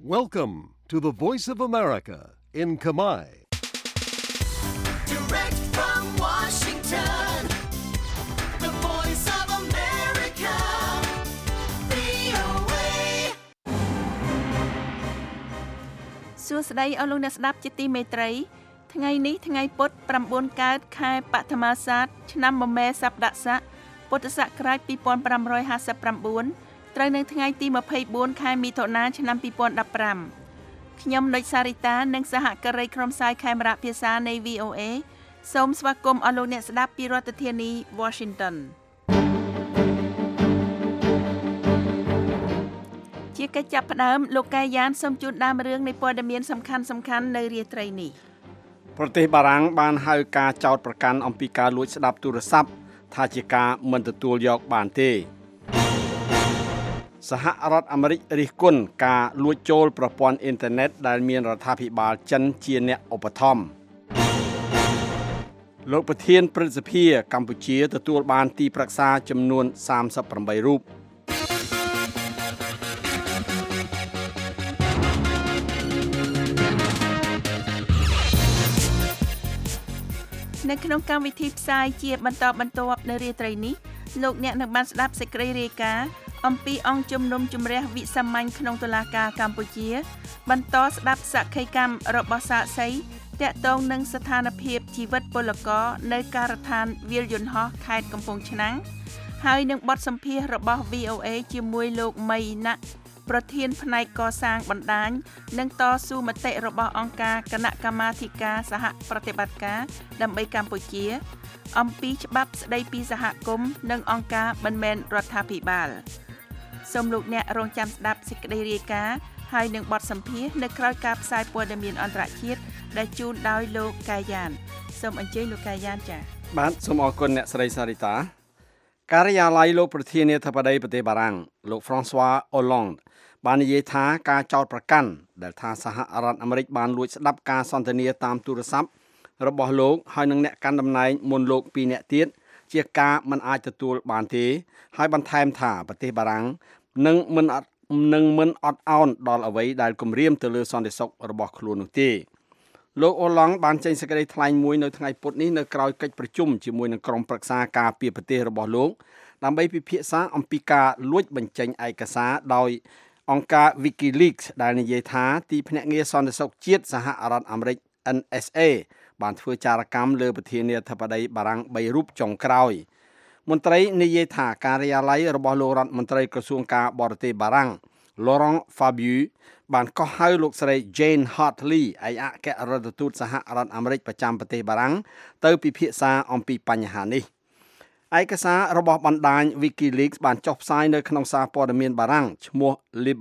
Welcome to the Voice of America in Khmer. Direct from Washington, the Voice of America, VOA. សួស្តីអស់លោកអ្នកស្ដាប់ជាទីមេត្រីថ្ងៃនេះថ្ងៃពុធ9កើតខែបឋមសាទឆ្នាំមមែសប្តស័កពុទ្ធសករាជ2559ត្រូវនៅថ្ងៃទី24ខែមិថុនាឆ្នាំ2015ខ្ញុំនុចសារីតានិងសហការីក្រុមផ្សាយខេមរៈភាសានៃ VOA សូមស្វាគមន៍អស់លោកអ្នកស្ដាប់ពីរដ្ឋធានី Washington ជាកិច្ចចាប់ផ្ដើមលោកកាយយ៉ានសូមជូនដើមរឿងនៃព័ត៌មានសំខាន់ៗនៅរាត្រីនេះប្រទេសបារាំងបានហៅការចោទប្រកាន់អំពីការលួចស្ដាប់ទូរស័ព្ទថាជាការមិនទទួលយកបានទេសហរដ្ឋអាមេរិករិះគន់ការលួចចូលប្រព័ន្ធអ៊ីនធឺណិតដែលមានរដ្ឋាភិបាលចិនជាអ្នកឧបត្ថម្ភលោកប្រធានព្រឹទ្ធសភាកម្ពុជាទទួលបានទីប្រឹក្សាចំនួន38រូបនៅក្នុងកម្មវិធីផ្សាយជាបន្តបន្ទាប់នៅរាត្រីនេះលោកអ្នកនឹងបានស្ដាប់សេចក្តីរាយការណ៍អំពីអង្គជំនុំជម្រះវិសាមញ្ញក្នុងតុលាការកម្ពុជាបន្តស្ដាប់សក្ខីកម្មរបស់សាក្សីទាក់ទងនឹងស្ថានភាពជីវិតពលករនៅការដ្ឋានវាលយន្តហោះខេត្តកំពង់ឆ្នាំងហើយនឹងបទសម្ភាសន៍របស់ VOA ជាមួយលោកមីណាក់ប្រធានផ្នែកកសាងបណ្ដាញនិងតស៊ូមតិរបស់អង្គការគណៈកម្មាធិការសហប្រតិបត្តិការដើម្បីកម្ពុជាអំពីច្បាប់ស្ដីពីសហគមន៍និងអង្គការមិនមែនរដ្ឋាភិបាលសូមលោកអ្នករងចាំស្ដាប់សេចក្តីរាយការណ៍ហើយនឹងបទសម្ភាសន៍នៅក្រៅការផ្សាយព័ត៌មានអន្តរជាតិដែលជូនដោយលោកកាយ៉ានសូមអញ្ជើញលោកកាយ៉ានចា៎បាទសូមអរគុណអ្នកស្រីសារីតាការិយាល័យលោកប្រធានាធិបតីប្រទេសបារាំងលោក François Hollande បាននិយាយថាការចោទប្រកាន់ដែលថាសហរដ្ឋអាមេរិកបានលួចស្ដាប់ការសន្ទនាតាមទូរស័ព្ទរបស់លោកហើយនឹងអ្នកកាន់តំណែងមុនលោក2នាក់ទៀតជាការមិនអាចទទួលបានទេហើយបន្ថែមថាប្រទេសបារាំងនឹងមិនអត់ឱនដល់អ្វីដែលគំរាមទៅលើសន្តិសុខរបស់ខ្លួននោះទេលោកអូឡង់បានចេញសេចក្តីថ្លែងមួយនៅថ្ងៃពុធនេះនៅក្រៅកិច្ចប្រជុំជាមួយនឹងក្រុមប្រឹក្សាការពារប្រទេសរបស់លោកដើម្បីពិភាក្សាអំពីការលួចបញ្ចេញឯកសារដោយអង្គការ WikiLeaks ដែលនិយាយថាទីភ្នាក់ងារសន្តិសុខជាតិសហរដ្ឋអាមេរិក NSA បានធ្វើចារកម្មលើប្រធានាធិបតីបារាំង3រូបចុងក្រោយមន្ត្រីនិយាយថាការិយាល័យរបស់លោករដ្ឋមន្ត្រីក្រសួងការបរទេសបារាំង Laurent Fabius បានកោះហៅលោកស្រី Jane Hartley ឯកអគ្គរដ្ឋទូតសហរដ្ឋអាមេរិកប្រចាំប្រទេសបារាំងទៅពិភាក្សាអំពីបញ្ហានេះឯកសាររបស់បណ្ដាញ WikiLeaks បានចុះផ្សាយនៅក្នុងសារព័ត៌មានបារាំងឈ្មោះ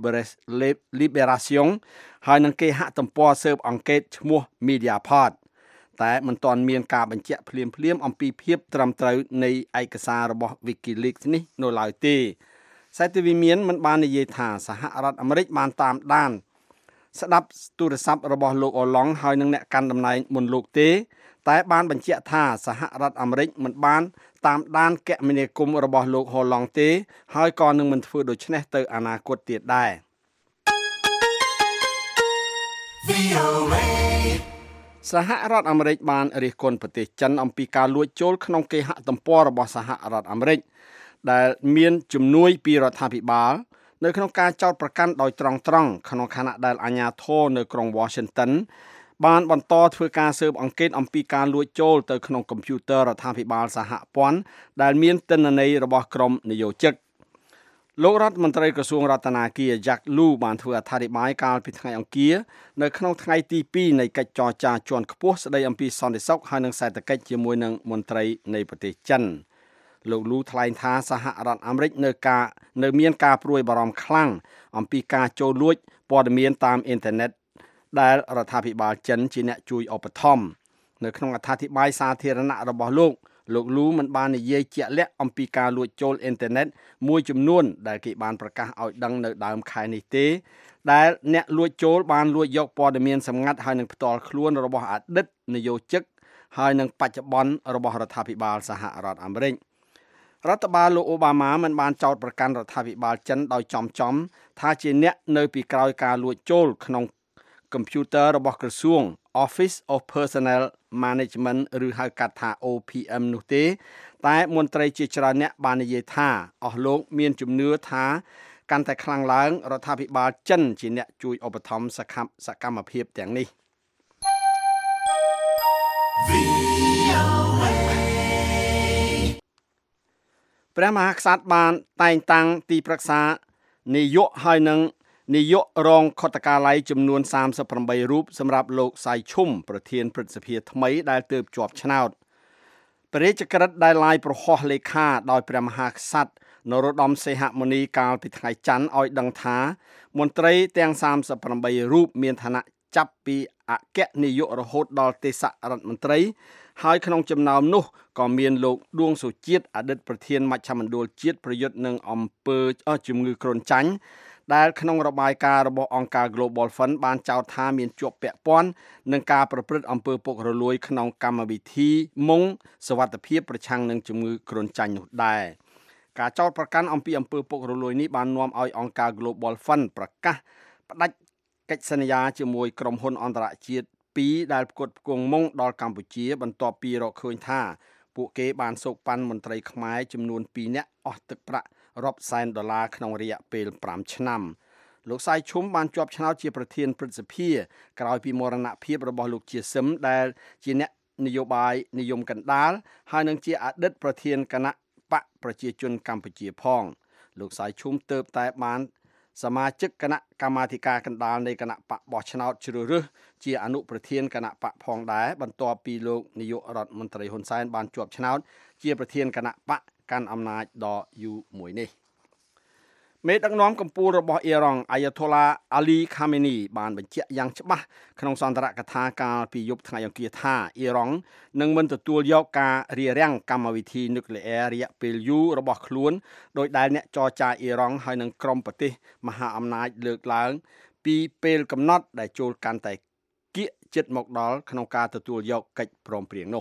Libération ហើយនឹងគេហទំព័រស៊ើបអង្កេតឈ្មោះ Mediapart តែមិនទាន់មានការបញ្ជាក់ភ្លាមអំពីភាពត្រឹមត្រូវនៃឯកសាររបស់ WikiLeaks នេះនៅឡើយទេសេតវិមានមិនបាននិយាយថាសហរដ្ឋអាមេរិកបានតាមដានស្ដាប់ទូរស័ព្ទរបស់លោកអូឡង់ហើយនឹងអ្នកកាន់តំណែងមុនលោកទេតែបានបញ្ជាក់ថាសហរដ្ឋអាមេរិកមិនបានតាមដានគមនាគមន៍របស់លោកអូឡង់ទេហើយក៏នឹងមិនធ្វើដូច្នេះទៅអនាគតទៀតដែរសហរដ្ឋអាមេរិកបានរិះគន់ប្រទេសចិនអំពីការលួចចូលក្នុងគេហទំព័ររបស់សហរដ្ឋអាមេរិកដែលមានជំនួយពីរដ្ឋាភិបាលនៅក្នុងការចោទប្រកាន់ដោយត្រង់ក្នុងខណៈដែលអាជ្ញាធរនៅក្រុង Washington បានបន្តធ្វើការស៊ើបអង្កេតអំពីការលួចចូលទៅក្នុងកុំព្យូទ័ររដ្ឋាភិបាលសហព័ន្ធដែលមានទិន្នន័យរបស់ក្រុមនយោជិកលោករដ្ឋមន្ត្រីក្រសួងរដ្ឋាភិបាល Jack Lew បានធ្វើអត្ថាធិប្បាយកាលពីថ្ងៃអង្គារនៅក្នុងថ្ងៃទី2នៃកិច្ចចរចាជាន់ខ្ពស់ស្តីអំពីសន្តិសុខហើយនិងសេដ្ឋកិច្ចជាមួយនឹងមន្ត្រីនៃប្រទេសចិនលោកលូថ្លែងថាសហរដ្ឋអាមេរិកនៅមានការព្រួយបារម្ភខ្លាំងអំពីការចូលលួចព័ត៌មានតាមអ៊ីនធឺណិតដែលរដ្ឋាភិបាលចិនជាអ្នកជួយឧបត្ថម្ភនៅក្នុងអត្ថាធិប្បាយសាធារណៈរបស់លោកលូមិនបាននិយាយជាក់លាក់អំពីការលួចចូលអ៊ីនធឺណិតមួយចំនួនដែលគេបានប្រកាសឲ្យដឹងនៅដើមខែនេះទេដែលអ្នកលួចចូលបានលួចយកព័ត៌មានសម្ងាត់ហើយនឹងផ្ទាល់ខ្លួនរបស់អតីតនយោជិកហើយនឹងបច្ចុប្បន្នរបស់រដ្ឋាភិបាលសហរដ្ឋអាមេរិករដ្ឋបាលលោកអូបាម៉ាមិនបានចោទប្រកាន់រដ្ឋាភិបាលចិនដោយចំថាជាអ្នកនៅពីក្រោយការលួចចូលក្នុងកុំព្យូទ័ររបស់ក្រសួង Office of Personnel Management ឬហៅកាត់ថា OPM នោះទេតែមន្ត្រីជាច្រើនអ្នកបាននិយាយថាអស់លោកមានជំនឿថាកាន់តែខ្លាំងឡើងរដ្ឋាភិបាលចិនជាអ្នកជួយឧបត្ថម្ភសកម្មភាពទាំងនេះព្រះមហាក្សត្របានតែងតាំងទីប្រឹក្សានាយកហើយនឹងនាយករងខុទ្ទកាល័យចំនួន38រូបសម្រាប់លោកសៃឈុំប្រធានព្រឹទ្ធសភាថ្មីដែលទើបជាប់ឆ្នោតព្រះរាជក្រឹត្យដែលឡាយប្រហោះលេខាដោយព្រះមហាក្សត្រនរោត្តមសីហមុនីកាលពីថ្ងៃច័ន្ទឲ្យដឹងថាមន្ត្រីទាំង38រូបមានឋានៈចាប់ពីអគ្គនាយករហូតដល់ទេសរដ្ឋមន្ត្រីហើយក្នុងចំណោមនោះក៏មានលោកដួងសុជាតិអតីតប្រធានមជ្ឈមណ្ឌលជាតិប្រយុទ្ធនឹងអំពើជំងឺគ្រុនចាញ់ដែលក្នុងរបាយការណ៍របស់អង្គការ Global Fund បានចោទថាមានជាប់ពាក់ព័ន្ធនឹងការប្រព្រឹត្តអំពើពុករលួយក្នុងកម្មវិធីមុងសុវត្ថិភាពប្រឆាំងនឹងជំងឺគ្រុនចាញ់នោះដែរការចោទប្រកាន់អំពីអំពើពុករលួយនេះបាននាំឲ្យអង្គការ Global Fund ប្រកាសផ្ដាច់កិច្ចសន្យាជាមួយក្រុមហ៊ុនអន្តរជាតិ2ដែលផ្គត់ផ្គង់មុងដល់កម្ពុជាបន្ទាប់ពីរកឃើញថាពួកគេបានសោកប៉ាន់មន្ត្រីខ្មែរចំនួន2នាក់អស់ទឹកប្រាក់រាប់សែនដុល្លារក្នុងរយៈពេល5ឆ្នាំលោកសៃឈុំបានជាប់ឆ្នោតជាប្រធានព្រឹទ្ធសភាក្រោយពីមរណភាពរបស់លោកជាសឹមដែលជាអ្នកនយោបាយនិយមកណ្ដាលហើយនឹងជាអតីតប្រធានគណៈបកប្រជាជនកម្ពុជាផងលោកសៃឈុំទើបតែបានសមាជិកគណៈកម្មាធិការកណ្ដាលនៃគណៈបកបោះឆ្នោតជ្រើសរើសជាអនុប្រធានគណៈបកផងដែរបន្ទាប់ពីលោកនាយករដ្ឋមន្ត្រីហ៊ុនសែនបានជាប់ឆ្នោតជាប្រធានគណៈបកកាន់អំណាចដ៏យូរមួយនេះមេដឹកនាំកម្ពុជារបស់អ៊ីរ៉ង់អាយ៉ាតូឡាអាលីខាមេនីបានបញ្ជាក់យ៉ាងច្បាស់ក្នុងសន្ទរកថាកាលពីយប់ថ្ងៃអង្គារថាអ៊ីរ៉ង់នឹងមិនទទួលយកការរារាំងកម្មវិធីនុយក្លេអ៊ែររយៈពេលយូររបស់ខ្លួនដោយដែលអ្នកចរចាអ៊ីរ៉ង់ហើយនឹងក្រុមប្រទេសមហាអំណាចលើកឡើងពីពេលកំណត់ដែលចូលកាន់តែគៀកជិតមកដល់ក្នុងការទទួលយកកិច្ចព្រមព្រៀងនោះ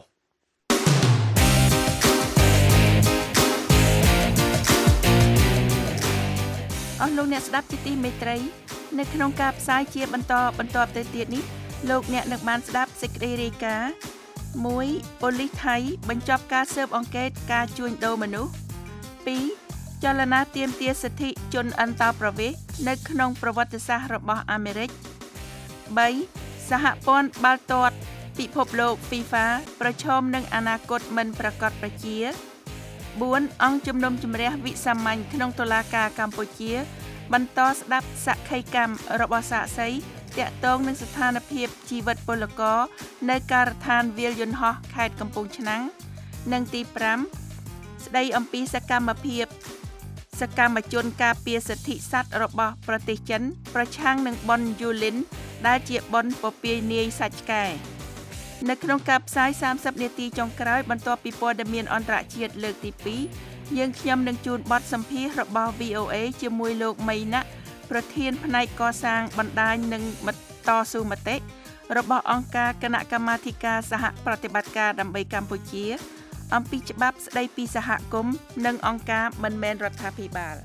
អស់លោកអ្នកស្ដាប់ជាទីមេត្រីនៅក្នុងការផ្សាយជាបន្តទៅទៀតនេះលោកអ្នកនឹងបានស្ដាប់សេចក្តីរាយការណ៍1ប៉ូលីសថៃបញ្ចប់ការស៊ើបអង្កេតការជួញដូរមនុស្ស2ចលនាទាមទារសិទ្ធិជនអន្តោប្រវេសន៍នៅក្នុងប្រវត្តិសាស្ត្ររបស់អាមេរិក3សហព័ន្ធបាល់ទាត់ពិភពលោក FIFA ប្រឈមនឹងអនាគតមិនប្រាកដប្រជា4អង្គជំនុំជម្រះវិសាមញ្ញក្នុងតុលាការកម្ពុជាបន្តស្ដាប់សក្ខីកម្មរបស់សាក្សីទាក់ទងនឹងស្ថានភាពជីវិតពលករនៅការដ្ឋានវាលយន្តហោះខេត្តកំពង់ឆ្នាំងនិងទី5ស្ដីអំពីសកម្មជនការពារសិទ្ធិសត្វរបស់ប្រទេសចិនប្រឆាំងនឹងប៉ុនយូលីនដែលជាប៉ុនពពាយនាយសាច់ឆ្កែនៅក្នុងការផ្សាយ30នាទីចុងក្រោយបន្ទាប់ពីព័ត៌មានអន្តរជាតិលើកទី2យើងខ្ញុំនឹងជូនបទសម្ភាសន៍របស់ VOA ជាមួយលោកមីណាក់ប្រធានផ្នែកកសាងបណ្ដាញនិងតស៊ូមតិរបស់អង្គការគណៈកម្មាធិការសហប្រតិបត្តិការដើម្បីកម្ពុជាអំពីច្បាប់ស្ដីពីសហគមន៍និងអង្គការមិនមែនរដ្ឋាភិបាល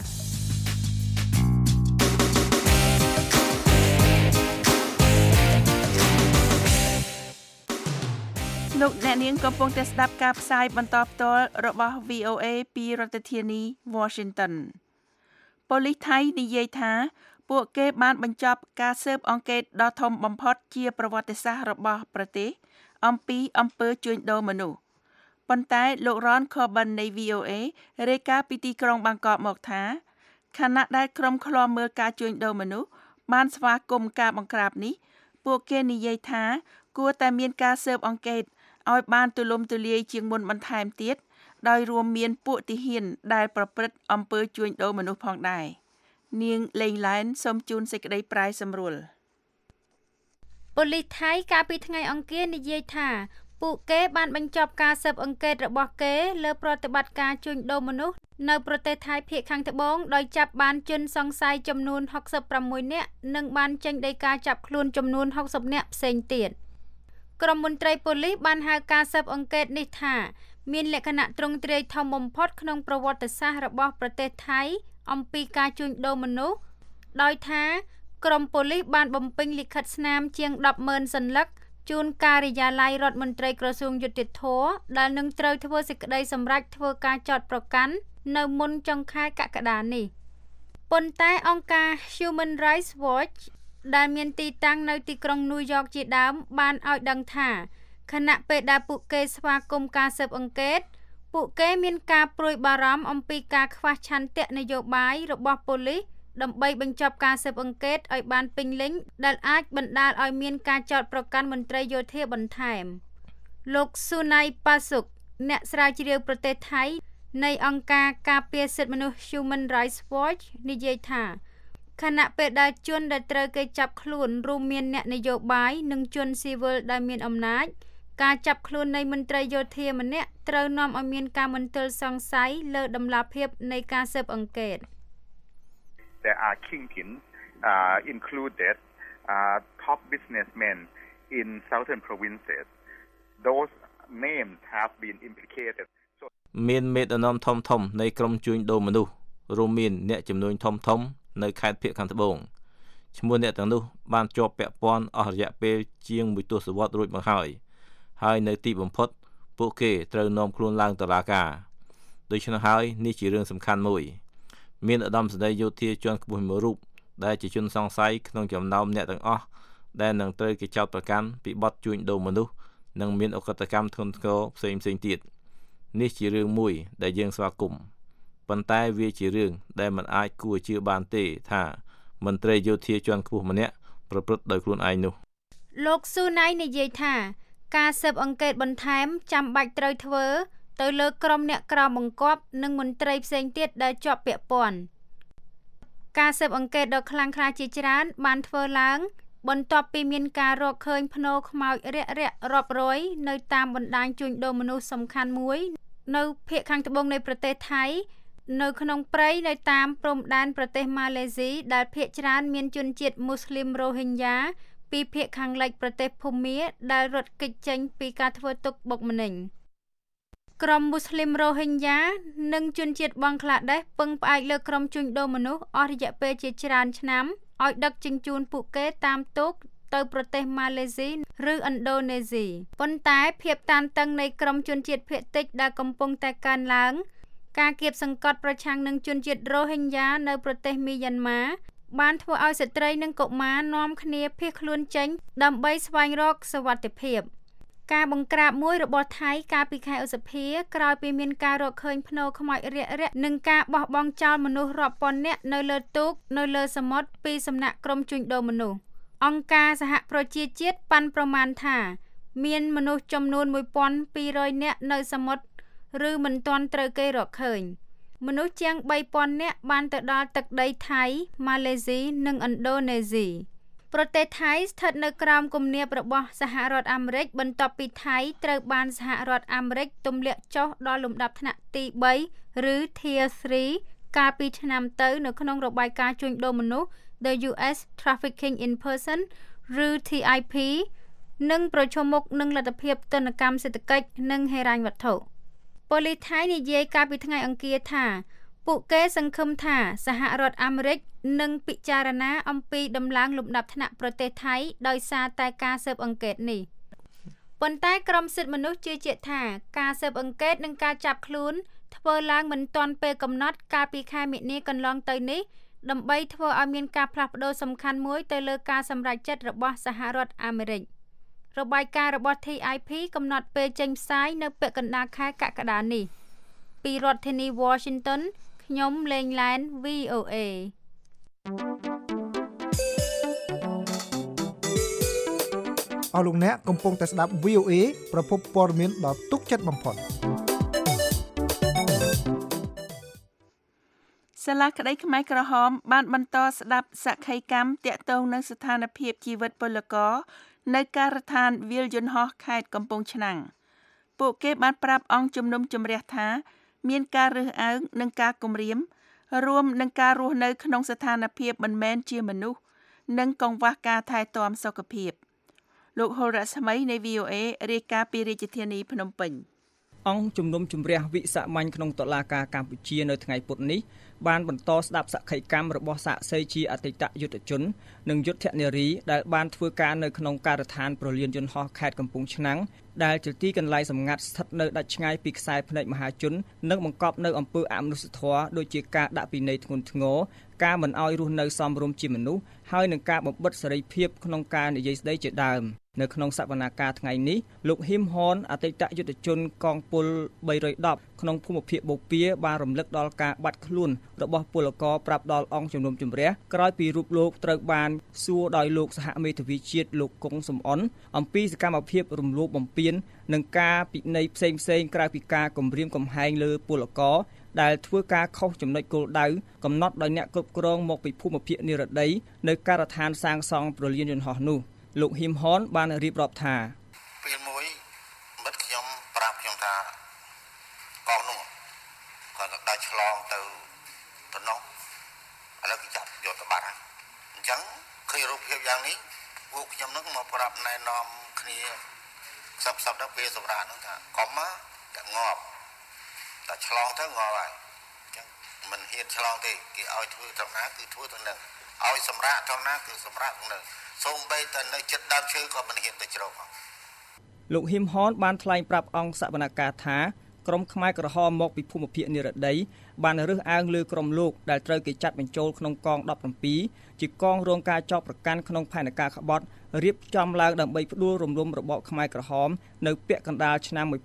លោកអ្នកនាងកំពុងតែស្ដាប់ការផ្សាយបន្តផ្ទាល់របស់ VOA ពីរដ្ឋធានី Washington ប៉ូលីសថៃនិយាយថាពួកគេបានបញ្ចប់ការស៊ើបអង្កេតដ៏ធំបំផុតជាប្រវត្តិសាស្ត្ររបស់ប្រទេសអំពីអំពើជួញដូរមនុស្សប៉ុន្តែលោក Ron Coburn នៃ VOA រាយការណ៍ពីទីក្រុងបាងកកមកថាខណៈដែលក្រុមឃ្លាំមើលការជួញដូរមនុស្សបានស្វាគមន៍ការបង្ក្រាបនេះពួកគេនិយាយថាគួរតែមានការស៊ើបអង្កេតឲ្យបានទូលំទូលាយជាងមុនបន្ថែមទៀតដោយរួមមានពួកទាហានដែលប្រព្រឹត្តអំពើជួញដូរមនុស្សផងដែរនាងលេងឡែនសូមជូនសេចក្តីប្រាយសម្រួលប៉ូលីសថៃកាលពីថ្ងៃអង្គារនិយាយថាពួកគេបានបញ្ចប់ការស៊ើបអង្កេតរបស់គេលើប្រតិបត្តិការជួញដូរមនុស្សនៅប្រទេសថៃភាគខាងត្បូងដោយចាប់បានជនសង្ស័យចំនួន66នាក់និងបានចេញដីកាចាប់ខ្លួនចំនួន60នាក់ផ្សេងទៀតក្រុមមន្ត្រីប៉ូលីសបានហៅការស៊ើបអង្កេតនេះថាមានលក្ខណៈទ្រង់ទ្រាយធំបំផុតក្នុងប្រវត្តិសាស្ត្ររបស់ប្រទេសថៃអំពីការជួញដូរមនុស្សដោយថាក្រុមប៉ូលីសបានបំពេញលិខិតស្នាមជាង 10,000 សន្លឹកជូនការិយាល័យរដ្ឋមន្ត្រីក្រសួងយុតិធម៌ដែលនឹងត្រូវធ្វើសេចក្តីសម្រេចធ្វើការចោទប្រកាន់នៅមុនចុងខែកក្កដានេះប៉ុន្តែអង្គការ Human Rights Watch ដែលមានទីតាំងនៅទីក្រុង New York ជាដើមបានឲ្យដឹងថាខណៈពេលដែលពួកគេស្វាគមន៍ការស៊ើបអង្កេតពួកគេមានការព្រួយបារម្ភអំពីការខ្វះឆន្ទៈនយោបាយរបស់ប៉ូលីសដើម្បីបញ្ចប់ការស៊ើបអង្កេតឲ្យបានពេញលេញដែលអាចបណ្ដាលឲ្យមានការចោទប្រកាន់មន្ត្រីយោធាបន្ថែមលោកស៊ូណៃប៉ាសុកអ្នកស្រាវជ្រាវប្រទេសថៃនៃអង្គការការពារសិទ្ធិមនុស្ស Human Rights Watch និយាយថាខណៈពេលដែលជនដែលត្រូវគេចាប់ខ្លួនរួមមានអ្នកនយោបាយនិងជនស៊ីវិលដែលមានអំណាចការចាប់ខ្លួននៃមន្ត្រីយោធាម្នាក់ត្រូវនាំឲ្យមានការមន្ទិលសង្ស័យលើតម្លាភាពនៃការស៊ើបអង្កេត There are kingpins included top businessmen in southern provinces. Those names have been implicated. មានមេដឹកនាំធំៗនៃក្រុមជួញដូរមនុស្សរួមមានអ្នកចំនួនធំៗនៅខេត្តភាគខាងត្បូងឈ្មោះអ្នកទាំងនោះបានជាប់ពាក់ព័ន្ធអស់រយៈពេលជាង1ទសវត្សរ៍រួចមកហើយនៅទីបំផុតពួកគេត្រូវនាំខ្លួនឡើងតុលាការដូច្នេះហើយនេះជារឿងសំខាន់មួយមានឧត្តមសេនីយ៍យោធាជាន់ខ្ពស់មួយរូបដែលជាជនសង្ស័យក្នុងចំណោមអ្នកទាំងអស់ដែលនឹងត្រូវគេចោទប្រកាន់ពីបទជួញដូរមនុស្សនិងមានអកតកម្មធ្ងន់ធ្ងរផ្សេងៗទៀតនេះជារឿងមួយដែលយើងស្វាគមន៍ប៉ុន្តែវាជារឿងដែលមិនអាចគួរជឿបានទេថាមន្ត្រីយោធាជាន់ខ្ពស់ម្នាក់ប្រព្រឹត្តដោយខ្លួនឯងនោះលោកស៊ូណៃនិយាយថាការស៊ើបអង្កេតបន្ថែមចាំបាច់ត្រូវធ្វើទៅលើក្រុមអ្នកក្រៅបង្គាប់និងមន្ត្រីផ្សេងទៀតដែលជាប់ពាក់ព័ន្ធការស៊ើបអង្កេតដ៏ខ្លាំងក្លាជាច្រើនបានធ្វើឡើងបន្ទាប់ពីមានការរកឃើញភ្នូរខ្មោចរាក់រាប់រយនៅតាមបណ្ដាញជួញដូរមនុស្សសំខាន់មួយនៅភាគខាងត្បូងនៃប្រទេសថៃនៅក្នុងព្រៃនៅតាមព្រំដែនប្រទេសម៉ាឡេស៊ីដែលភាគច្រើនមានជនជាតិមូស្លីមរ៉ូហិញយ៉ាពីភាគខាងលិចប្រទេសភូមាដែលរត់គេចចេញពីការធ្វើទុកបុកម្នេញក្រុមមូស្លីមរ៉ូហិញយ៉ានិងជនជាតិបង់ក្លាដេសពឹងផ្អែកលើក្រុមជួញដូរមនុស្សអស់រយៈពេលជាច្រើនឆ្នាំឲ្យដឹកជញ្ជូនពួកគេតាមទូកទៅប្រទេសម៉ាឡេស៊ីឬឥណ្ឌូនេស៊ីប៉ុន្តែភាពតានតឹងនៃក្រុមជនជាតិភាគតិចដែលកំពុងតែកើនឡើងការគៀបសង្កត់ប្រឆាំងនឹងជនជាតិរ៉ូហិញយ៉ានៅប្រទេសមីយ៉ាន់ម៉ាបានធ្វើឲ្យស្ត្រីនិងកុមារនាំគ្នាភៀសខ្លួនចេញដើម្បីស្វែងរកសុវត្ថិភាពការបង្ក្រាបមួយរបស់ថៃកាលពីខែឧសភាក្រោយពីមានការរកឃើញភ្នូរខ្មោចរាក់និងការបោះបង់ចោលមនុស្សរាប់ពាន់នាក់នៅលើទូកនៅលើសមុទ្រពីសំណាក់ក្រុមជួញដូរមនុស្សអង្គការសហប្រជាជាតិប៉ាន់ប្រមាណថាមានមនុស្សចំនួន 1,200 នាក់នៅសមុទ្រឬមិនទាន់ត្រូវគេរកឃើញមនុស្សជាង 3,000 នាក់បានទៅដល់ទឹកដីថៃម៉ាឡេស៊ីនិងឥណ្ឌូនេស៊ីប្រទេសថៃស្ថិតនៅក្រោមគំនាបរបស់សហរដ្ឋអាមេរិកបន្ទាប់ពីថៃត្រូវបានសហរដ្ឋអាមេរិកទម្លាក់ចុះដល់លំដាប់ថ្នាក់ទី3ឬ Tier 3កាលពីឆ្នាំទៅនៅក្នុងរបាយការណ៍ជួញដូរមនុស្ស The US Trafficking in Person ឬ TIP និងប្រឈមមុខនឹងលទ្ធភាពទណ្ឌកម្មសេដ្ឋកិច្ចនិងហិរញ្ញវត្ថុប៉ូលីសថៃនិយាយកាលពីថ្ងៃអង្គារថាពួកគេសង្ឃឹមថាសហរដ្ឋអាមេរិកនឹងពិចារណាអំពីដំឡើងលំដាប់ថ្នាក់ប្រទេសថៃដោយសារតែការស៊ើបអង្កេតនេះប៉ុន្តែក្រុមសិទ្ធិមនុស្សជឿជាក់ថាការស៊ើបអង្កេតនិងការចាប់ខ្លួនធ្វើឡើងមិនទាន់ពេលកំណត់កាលពីខែមិនិនាកន្លងទៅនេះដើម្បីធ្វើឲ្យមានការផ្លាស់ប្ដូរសំខាន់មួយទៅលើការសម្រេចចិត្តរបស់សហរដ្ឋអាមេរិករបាយការណ៍របស់ TIP កំណត់ពេលចេញផ្សាយនៅពាក់កណ្ដាលខែកក្កដានេះពីរដ្ឋធានី Washington ខ្ញុំលេងឡែន VOA អស់លោកអ្នកកំពុងតែស្ដាប់ VOA ប្រភពព័ត៌មានដ៏ទុកចិត្តបំផុតសាលាក្តីខ្មែរក្រហមបានបន្តស្ដាប់សក្ខីកម្មទាក់ទងនឹងស្ថានភាពជីវិតពលករនៅការដ្ឋានវាលយន្តហោះខេត្តកំពង់ឆ្នាំងពួកគេបានប្រាប់អង្គជំនុំជម្រះថាមានការរើសអើងនិងការគំរាមរួមនឹងការរស់នៅក្នុងស្ថានភាពមិនមែនជាមនុស្សនិងកង្វះការថែទាំសុខភាពលោកហុលរស្មីនៃ VOA រាយការណ៍ពីរាជធានីភ្នំពេញអង្គជំនុំជម្រះវិសាមញ្ញក្នុងតុលាការកម្ពុជានៅថ្ងៃពុធនេះបានបន្តស្ដាប់សក្ខីកម្មរបស់សាក្សីជាអតីតយុទ្ធជននិងយុទ្ធនារីដែលបានធ្វើការនៅក្នុងការដ្ឋានប្រលានយន្តហោះខេត្តកំពង់ឆ្នាំងដែលជាទីកន្លែងសម្ងាត់ស្ថិតនៅដាច់ឆ្ងាយពីខ្សែភ្នែកមហាជននិងបង្កប់នៅអំពើអមនុស្សធម៌ដូចជាការដាក់ពិន័យធ្ងន់ធ្ងរការមិនអោយរស់នៅសមរម្យជាមនុស្សហើយនឹងការបំបិទសេរីភាពក្នុងការនិយាយស្ដីជាដើមនៅក្នុងសវនាការថ្ងៃនេះលោកហ៊ីមហ៊ុនអតីតយុទ្ធជនកងពល310ក្នុងភូមិភាគបូព៌ាបានរំលឹកដល់ការបាត់ខ្លួនរបស់ពលករប្រាប់ដល់អង្គជំនុំជម្រះក្រោយពីរូបលោកត្រូវបានសួរដោយលោកសហមេធាវីជាតិលោកកុងសំអនអំពីសកម្មភាពរំលោភបំពាននិងការពិន័យផ្សេងៗក្រៅពីការគំរាមកំហែងលើពលករដែលធ្វើការខុសចំណុចគោលដៅកំណត់ដោយអ្នកគ្រប់គ្រងមកពីភូមិភាគនិរតីនៅការដ្ឋានសាងសង់ប្រលានយន្តហោះនោះលោកហ៊ីមហ៊ុនបានរៀបរាប់ថាពេលមួយមិត្តខ្ញុំប្រាប់ខ្ញុំថាកងនោះគាត់ក៏ដើរឆ្លងទៅនោះឥឡូវគេចាប់យកទៅបាត់ហើយអញ្ចឹងឃើញរូបភាពយ៉ាងនេះពួកខ្ញុំនឹងមកប្រាប់ណែនាំគ្នាសពដល់ពេលសម្រាប់នោះថាកុំមកតែងាប់តែឆ្លងទៅងាប់ហើយអញ្ចឹងមិនហ៊ានឆ្លងទេគេឲ្យធ្វើត្រង់ណាគឺធ្វើត្រង់ហ្នឹងឲ្យសម្រាប់ត្រង់ណាគឺសម្រាប់ត្រង់ហ្នឹងសូម្បីតែនៅចិត្តដើមឈើក៏មិនហ៊ានទៅជ្រកលោកហ៊ីមហ៊ុនបានថ្លែងប្រាប់អង្គសវនកម្មថាក្រុមខ្មែរក្រហមមកពីភូមិភាគនិរតីបានរើសអើងលើក្រុមលោកដែលត្រូវគេចាត់បញ្ចូលក្នុងកង17ជាកងរងការចោទប្រកាន់ក្នុងផែនការក្បត់រៀបចំឡើងដើម្បីផ្ដួលរំលំរបបខ្មែរក្រហមនៅពាក់កណ្ដាលឆ្នាំ1977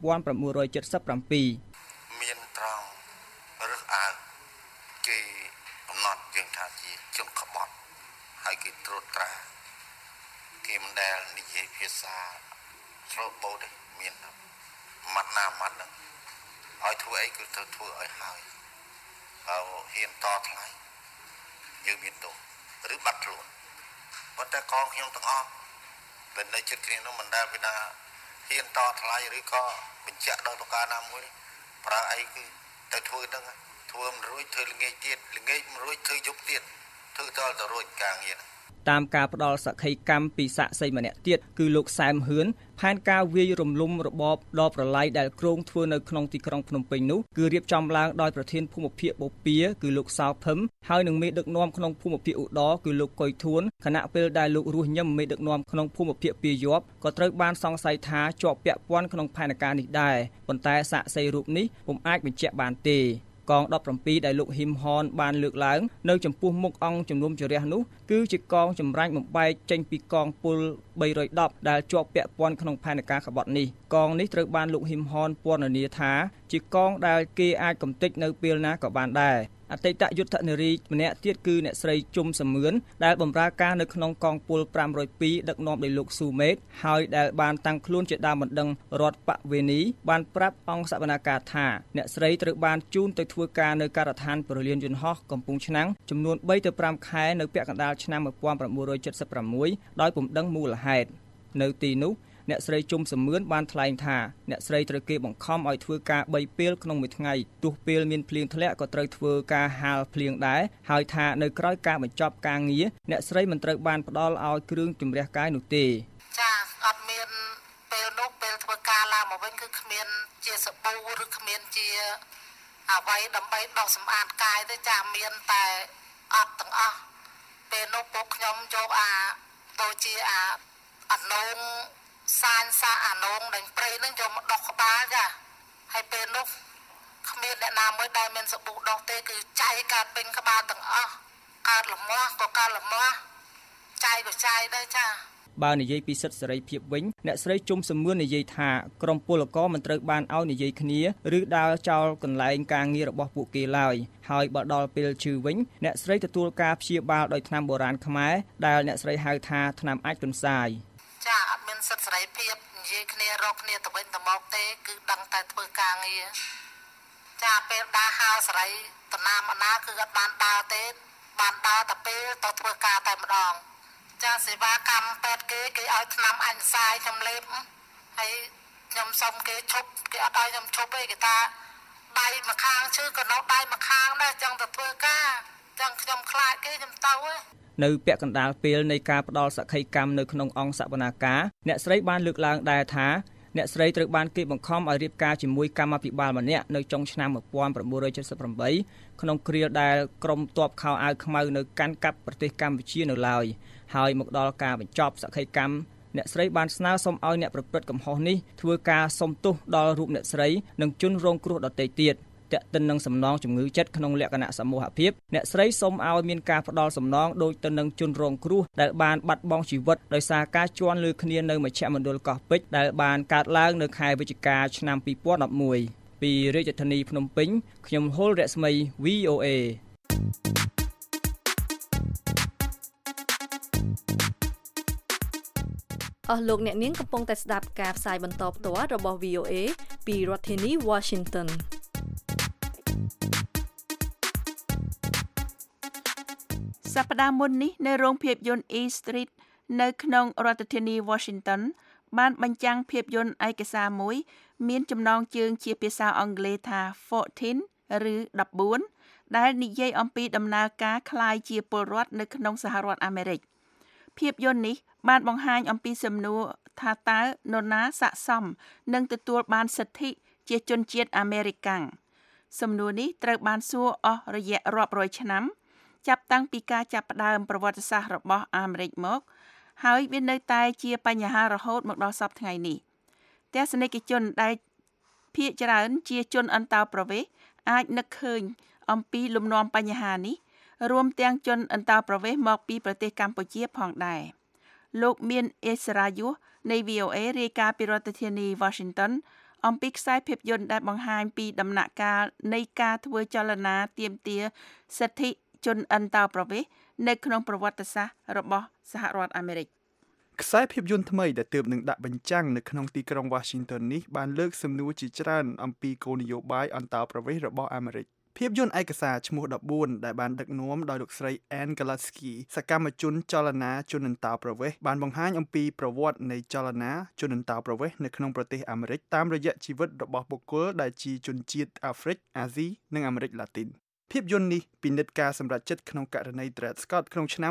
មានត្រង់រើសអើងគេកំណត់យើងថាជាជនក្បត់ហើយគេត្រួតត្រាគេមិនដែលនិយាយភាសាស្រូបបូតទេមានម៉ាត់ណាម៉ាត់ហ្នឹងឲ្យធ្វើអីគឺត្រូវធ្វើឲ្យហើយបើហ៊ានតថ្លៃយើងមានទោសឬបាត់ខ្លួនប៉ុន្តែកងខ្ញុំទាំងអស់ដែលនៅជិតគ្នានោះមិនដែលពីណាហ៊ានតថ្លៃឬក៏បញ្ជាក់ដល់ប្រការណាមួយប្រើអីគឺទៅធ្វើហ្នឹងធ្វើមិនរួចធ្វើល្ងាចទៀតល្ងាចមិនរួចធ្វើយប់ទៀតធ្វើដល់ទៅរួចការងារតាមការផ្ដល់សក្ខីកម្មពីសាក្សីម្នាក់ទៀតគឺលោកសែមហ៊ឿនផែនការវាយរំលំរបបដ៏ប្រឡាយដែលគ្រោងធ្វើនៅក្នុងទីក្រុងភ្នំពេញនោះគឺរៀបចំឡើងដោយប្រធានភូមិភាគបូព៌ាគឺលោកសៅភឹមហើយនឹងមេដឹកនាំក្នុងភូមិភាគឧត្តរគឺលោកកុយធួនខណៈពេលដែលលោករស់ញឹមមេដឹកនាំក្នុងភូមិភាគពាយ័ព្យក៏ត្រូវបានសង្ស័យថាជាប់ពាក់ព័ន្ធក្នុងផែនការនេះដែរប៉ុន្តែសាក្សីរូបនេះពុំអាចបញ្ជាក់បានទេកង17ដែលលោកហ៊ីមហ៊ុនបានលើកឡើងនៅចំពោះមុខអង្គជំនុំជម្រះនោះគឺជាកងចម្រាញ់បំបែកចេញពីកងពល310ដែលជាប់ពាក់ព័ន្ធក្នុងផែនការក្បត់នេះកងនេះត្រូវបានលោកហ៊ីមហ៊ុនពណ៌នាថាជាកងដែលគេអាចកំទេចនៅពេលណាក៏បានដែរអតីតយុទ្ធនារីម្នាក់ទៀតគឺអ្នកស្រីជុំសមឿនដែលបម្រើការនៅក្នុងកងពល502ដឹកនាំដោយលោកស៊ូមេតហើយដែលបានតាំងខ្លួនជាដើមបណ្ដឹងរដ្ឋបវេនីបានប្រាប់អង្គសវនកម្មថាអ្នកស្រីត្រូវបានជូនទៅធ្វើការនៅការដ្ឋានប្រលានយន្តហោះកំពង់ឆ្នាំងចំនួន3ទៅ5ខែនៅពាក់កណ្ដាលឆ្នាំ1976ដោយពុំដឹងមូលហេតុនៅទីនោះអ្នកស្រីជុំសមឿនបានថ្លែងថាអ្នកស្រីត្រូវគេបង្ខំឲ្យធ្វើការ3ពេលក្នុងមួយថ្ងៃទោះពេលមានភ្លៀងធ្លាក់ក៏ត្រូវធ្វើការហាលភ្លៀងដែរហើយថានៅក្រៅការបញ្ចប់ការងារអ្នកស្រីមិនត្រូវបានផ្ដល់ឲ្យគ្រឿងជំរះកាយនោះទេចាអត់មានពេលនោះពេលធ្វើការឡើងមកវិញគឺគ្មានជាសាប៊ូឬគ្មានជាអ្វីដើម្បីដោះសម្អាតកាយទេចាមានតែអត់ទាំងអស់ពេលនោះពួកខ្ញុំយកដូចជាអាណូងសាញសាអាណងដេញព្រៃនឹងយកមកដោះក្បាលចាហើយពេលនោះគ្មានអ្នកណាមួយដែលមានសាប៊ូដោះទេគឺចៃកើតពេញក្បាលទាំងអស់កើតលមាស់ក៏កើតលមាស់ចៃក៏ចៃដែរចាបើនិយាយពីសិទ្ធិសេរីភាពវិញអ្នកស្រីជុំសមឿននិយាយថាក្រុមពលករមិនត្រូវបានឲ្យនិយាយគ្នាឬដើរចោលកន្លែងការងាររបស់ពួកគេឡើយហើយបើដល់ពេលឈឺវិញអ្នកស្រីទទួលការព្យាបាលដោយថ្នាំបុរាណខ្មែរដែលអ្នកស្រីហៅថាថ្នាំអាចទន្សាយចាអត់មានសិទ្ធិសេរីភាពនិយាយគ្នារកគ្នាទៅវិញទៅមកទេគឺដឹងតែធ្វើការងារចាពេលដើរហៅសេរីតំណាមអាណាគឺអត់បានដើរទេបានដើរតែពេលទៅធ្វើការតែម្ដងចាសេវាកម្មពេទ្យគេឲ្យថ្នាំអញសាយខ្ញុំលេបហើយខ្ញុំសុំគេឈប់គេអត់ឲ្យខ្ញុំឈប់ទេគេថាដៃមួយខាងឈឺក៏នៅដៃមួយខាងដែរចង់ទៅធ្វើការចឹងខ្ញុំខ្លាចគេខ្ញុំទៅហ៎នៅពាក់កណ្ដាលពេលនៃការផ្ដល់សក្ខីកម្មនៅក្នុងអង្គសវនាការអ្នកស្រីបានលើកឡើងដែរថាអ្នកស្រីត្រូវបានគេបង្ខំឲ្យរៀបការជាមួយកម្មាភិបាលម្នាក់នៅចុងឆ្នាំ1978ក្នុងគ្រាដែលក្រុមទ័ពខោអាវខ្មៅនៅកាន់កាប់ប្រទេសកម្ពុជានៅឡើយហើយមកដល់ការបញ្ចប់សក្ខីកម្មអ្នកស្រីបានស្នើសុំឲ្យអ្នកប្រព្រឹត្តកំហុសនេះធ្វើការសុំទោសដល់រូបអ្នកស្រីនិងជនរងគ្រោះដទៃទៀតទាក់ទិននឹងសំណងជំងឺចិត្តក្នុងលក្ខណៈសមូហភាពអ្នកស្រីសូមឲ្យមានការផ្ដល់សំណងដូចទៅនឹងជនរងគ្រោះដែលបានបាត់បង់ជីវិតដោយសារការជន់លើគ្នានៅមជ្ឈមណ្ឌលកោះពេជ្រដែលបានកើតឡើងនៅខែវិច្ឆិកាឆ្នាំ2011ពីរាជធានីភ្នំពេញខ្ញុំហុលរស្មី VOA អស់លោកអ្នកនាងកំពុងតែស្ដាប់ការផ្សាយបន្តផ្ទាល់របស់ VOA ពីរដ្ឋធានី Washington សប្តាហ៍មុននេះនៅរោងភាពយន្ត E Street នៅក្នុងរដ្ឋធានី Washington បានបញ្ចាំងភាពយន្តឯកសារមួយមានចំណងជើងជាភាសាអង់គ្លេសថា14ឬ14ដែលនិយាយអំពីដំណើរការក្លាយជាពលរដ្ឋនៅក្នុងសហរដ្ឋអាមេរិកភាពយន្តនេះបានបង្ហាញអំពីសំណួរថាតើនរណាស័ក្តិសមនឹងទទួលបានសិទ្ធិជាជនជាតិអាមេរិកាំងសំណួរនេះត្រូវបានសួរអស់រយៈរាប់រយឆ្នាំចាប់តាំងពីការចាប់ផ្ដើមប្រវត្តិសាស្ត្ររបស់អាមេរិកមកហើយវានៅតែជាបញ្ហារហូតមកដល់សប្តាហ៍ថ្ងៃនេះទស្សនិកជនដែលភាគច្រើនជាជនអន្តោប្រវេសន៍អាចនឹកឃើញអំពីលំនាំបញ្ហានេះរួមទាំងជនអន្តោប្រវេសន៍មកពីប្រទេសកម្ពុជាផងដែរលោកមានអេសរាយុសនៃ VOA រាយការណ៍ពីរដ្ឋធានី Washington អំពីខ្សែភាពយន្តដែលបង្ហាញពីដំណាក់កាលនៃការធ្វើចលនាទាមទារសិទ្ធិជនអន្តោប្រវេសន៍នៅក្នុងប្រវត្តិសាស្ត្ររបស់សហរដ្ឋអាមេរិកខ្សែភាពយន្តថ្មីដែលទើបនឹងដាក់បញ្ចាំងនៅក្នុងទីក្រុង Washington នេះបានលើកសំណួរជាច្រើនអំពីគោលនយោបាយអន្តោប្រវេសន៍របស់អាមេរិកភាពយន្តឯកសារឈ្មោះ14ដែលបានដឹកនាំដោយលោកស្រី Ann Galatsky សកម្មជនចលនាជនអន្តោប្រវេសន៍បានបង្ហាញអំពីប្រវត្តិនៃចលនាជនអន្តោប្រវេសន៍នៅក្នុងប្រទេសអាមេរិកតាមរយៈជីវិតរបស់បុគ្គលដែលជាជនជាតិអាហ្វ្រិក អាស៊ីនិងអាមេរិកឡាទីនភាពយន្តនេះពិនិត្យការសម្រេចចិត្តក្នុងករណី Dred Scott ក្នុងឆ្នាំ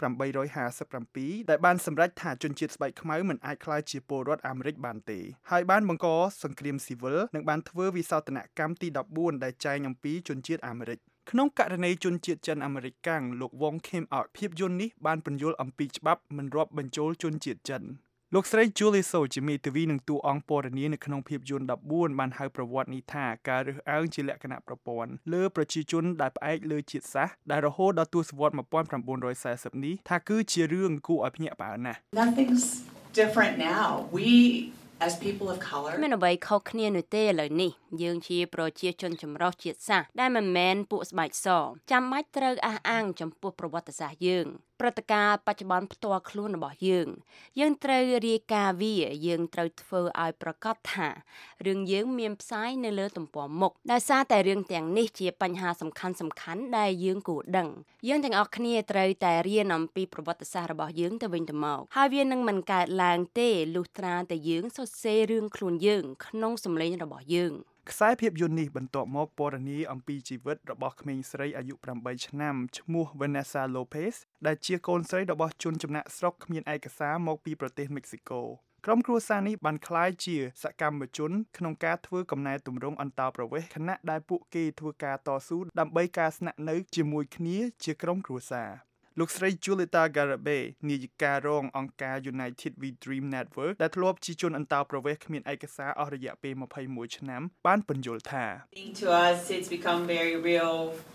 1857ដែលបានសម្រេចថាជនជាតិស្បែកខ្មៅមិនអាចក្លាយជាពលរដ្ឋអាមេរិកបានទេហើយបានបង្កសង្គ្រាមស៊ីវិលនិងបានធ្វើវិសោធនកម្មទី14ដែលចែងអំពីជនជាតិអាមេរិកក្នុងករណីជនជាតិចិនអាមេរិកកាំងលោក Wong Kim Ark ភាពយន្តនេះបានពន្យល់អំពីច្បាប់មិនរាប់បញ្ចូលជនជាតិចិនលោកស្រី Julie So ជាមេធាវីនឹងតួអង្គពណ៌នានៅក្នុងភាពយន្ត14បានហៅប្រវត្តិនេះថាការរើសអើងជាលក្ខណៈប្រព័ន្ធលើប្រជាជនដែលផ្អែកលើជាតិសាសន៍ដែលរហូតដល់ទសវត្សរ៍1940នេះថាគឺជារឿងគួរឲ្យភ្ញាក់ផ្អើលណាស់ Nothing's different now. We as people of color មានអ្វីខុសគ្នានោះទេឥឡូវនេះយើងជាប្រជាជនចម្រុះជាតិសាសន៍ដែលមិនមែនពួកស្បែកសចាំបាច់ត្រូវអះអាងចំពោះប្រវត្តិសាស្ត្រយើងព្រឹត្តិការណ៍បច្ចុប្បន្នផ្ទាល់ខ្លួនរបស់យើងត្រូវរាយការណ៍វាយើងត្រូវធ្វើឲ្យប្រកាសថារឿងយើងមានផ្សាយនៅលើទំព័រមុខដោយសារតែរឿងទាំងនេះជាបញ្ហាសំខាន់ដែលយើងគួរដឹងយើងទាំងអស់គ្នាត្រូវតែរៀនអំពីប្រវត្តិសាស្ត្ររបស់យើងទៅវិញទៅមកហើយវានឹងមិនកើតឡើងទេលុះត្រាតែយើងសរសេររឿងខ្លួនយើងក្នុងសម្លេងរបស់យើងខ្សែភាពយន្តនេះបន្ទាប់មកពណ៌នាអំពីជីវិតរបស់ក្មេងស្រីអាយុ8ឆ្នាំឈ្មោះ Vanessa Lopez ដែលជាកូនស្រីរបស់ជនចំណាក់ស្រុកគ្មានឯកសារមកពីប្រទេសមិចស៊ីកូក្រុមគ្រួសារនេះបានក្លាយជាសកម្មជនក្នុងការធ្វើកំណែទម្រង់អន្តោប្រវេសន៍ខណៈដែលពួកគេធ្វើការតស៊ូដើម្បីការស្នាក់នៅជាមួយគ្នាជាក្រុមគ្រួសារលោកស្រី Julieta Garabe នាយិការងអង្គការ United We Dream Network ដែលធ្លាប់ជាជនអន្តោប្រវេសន៍គ្មានឯកសារអស់រយៈពេល21ឆ្នាំបានពន្យល់ថា To us it's become very real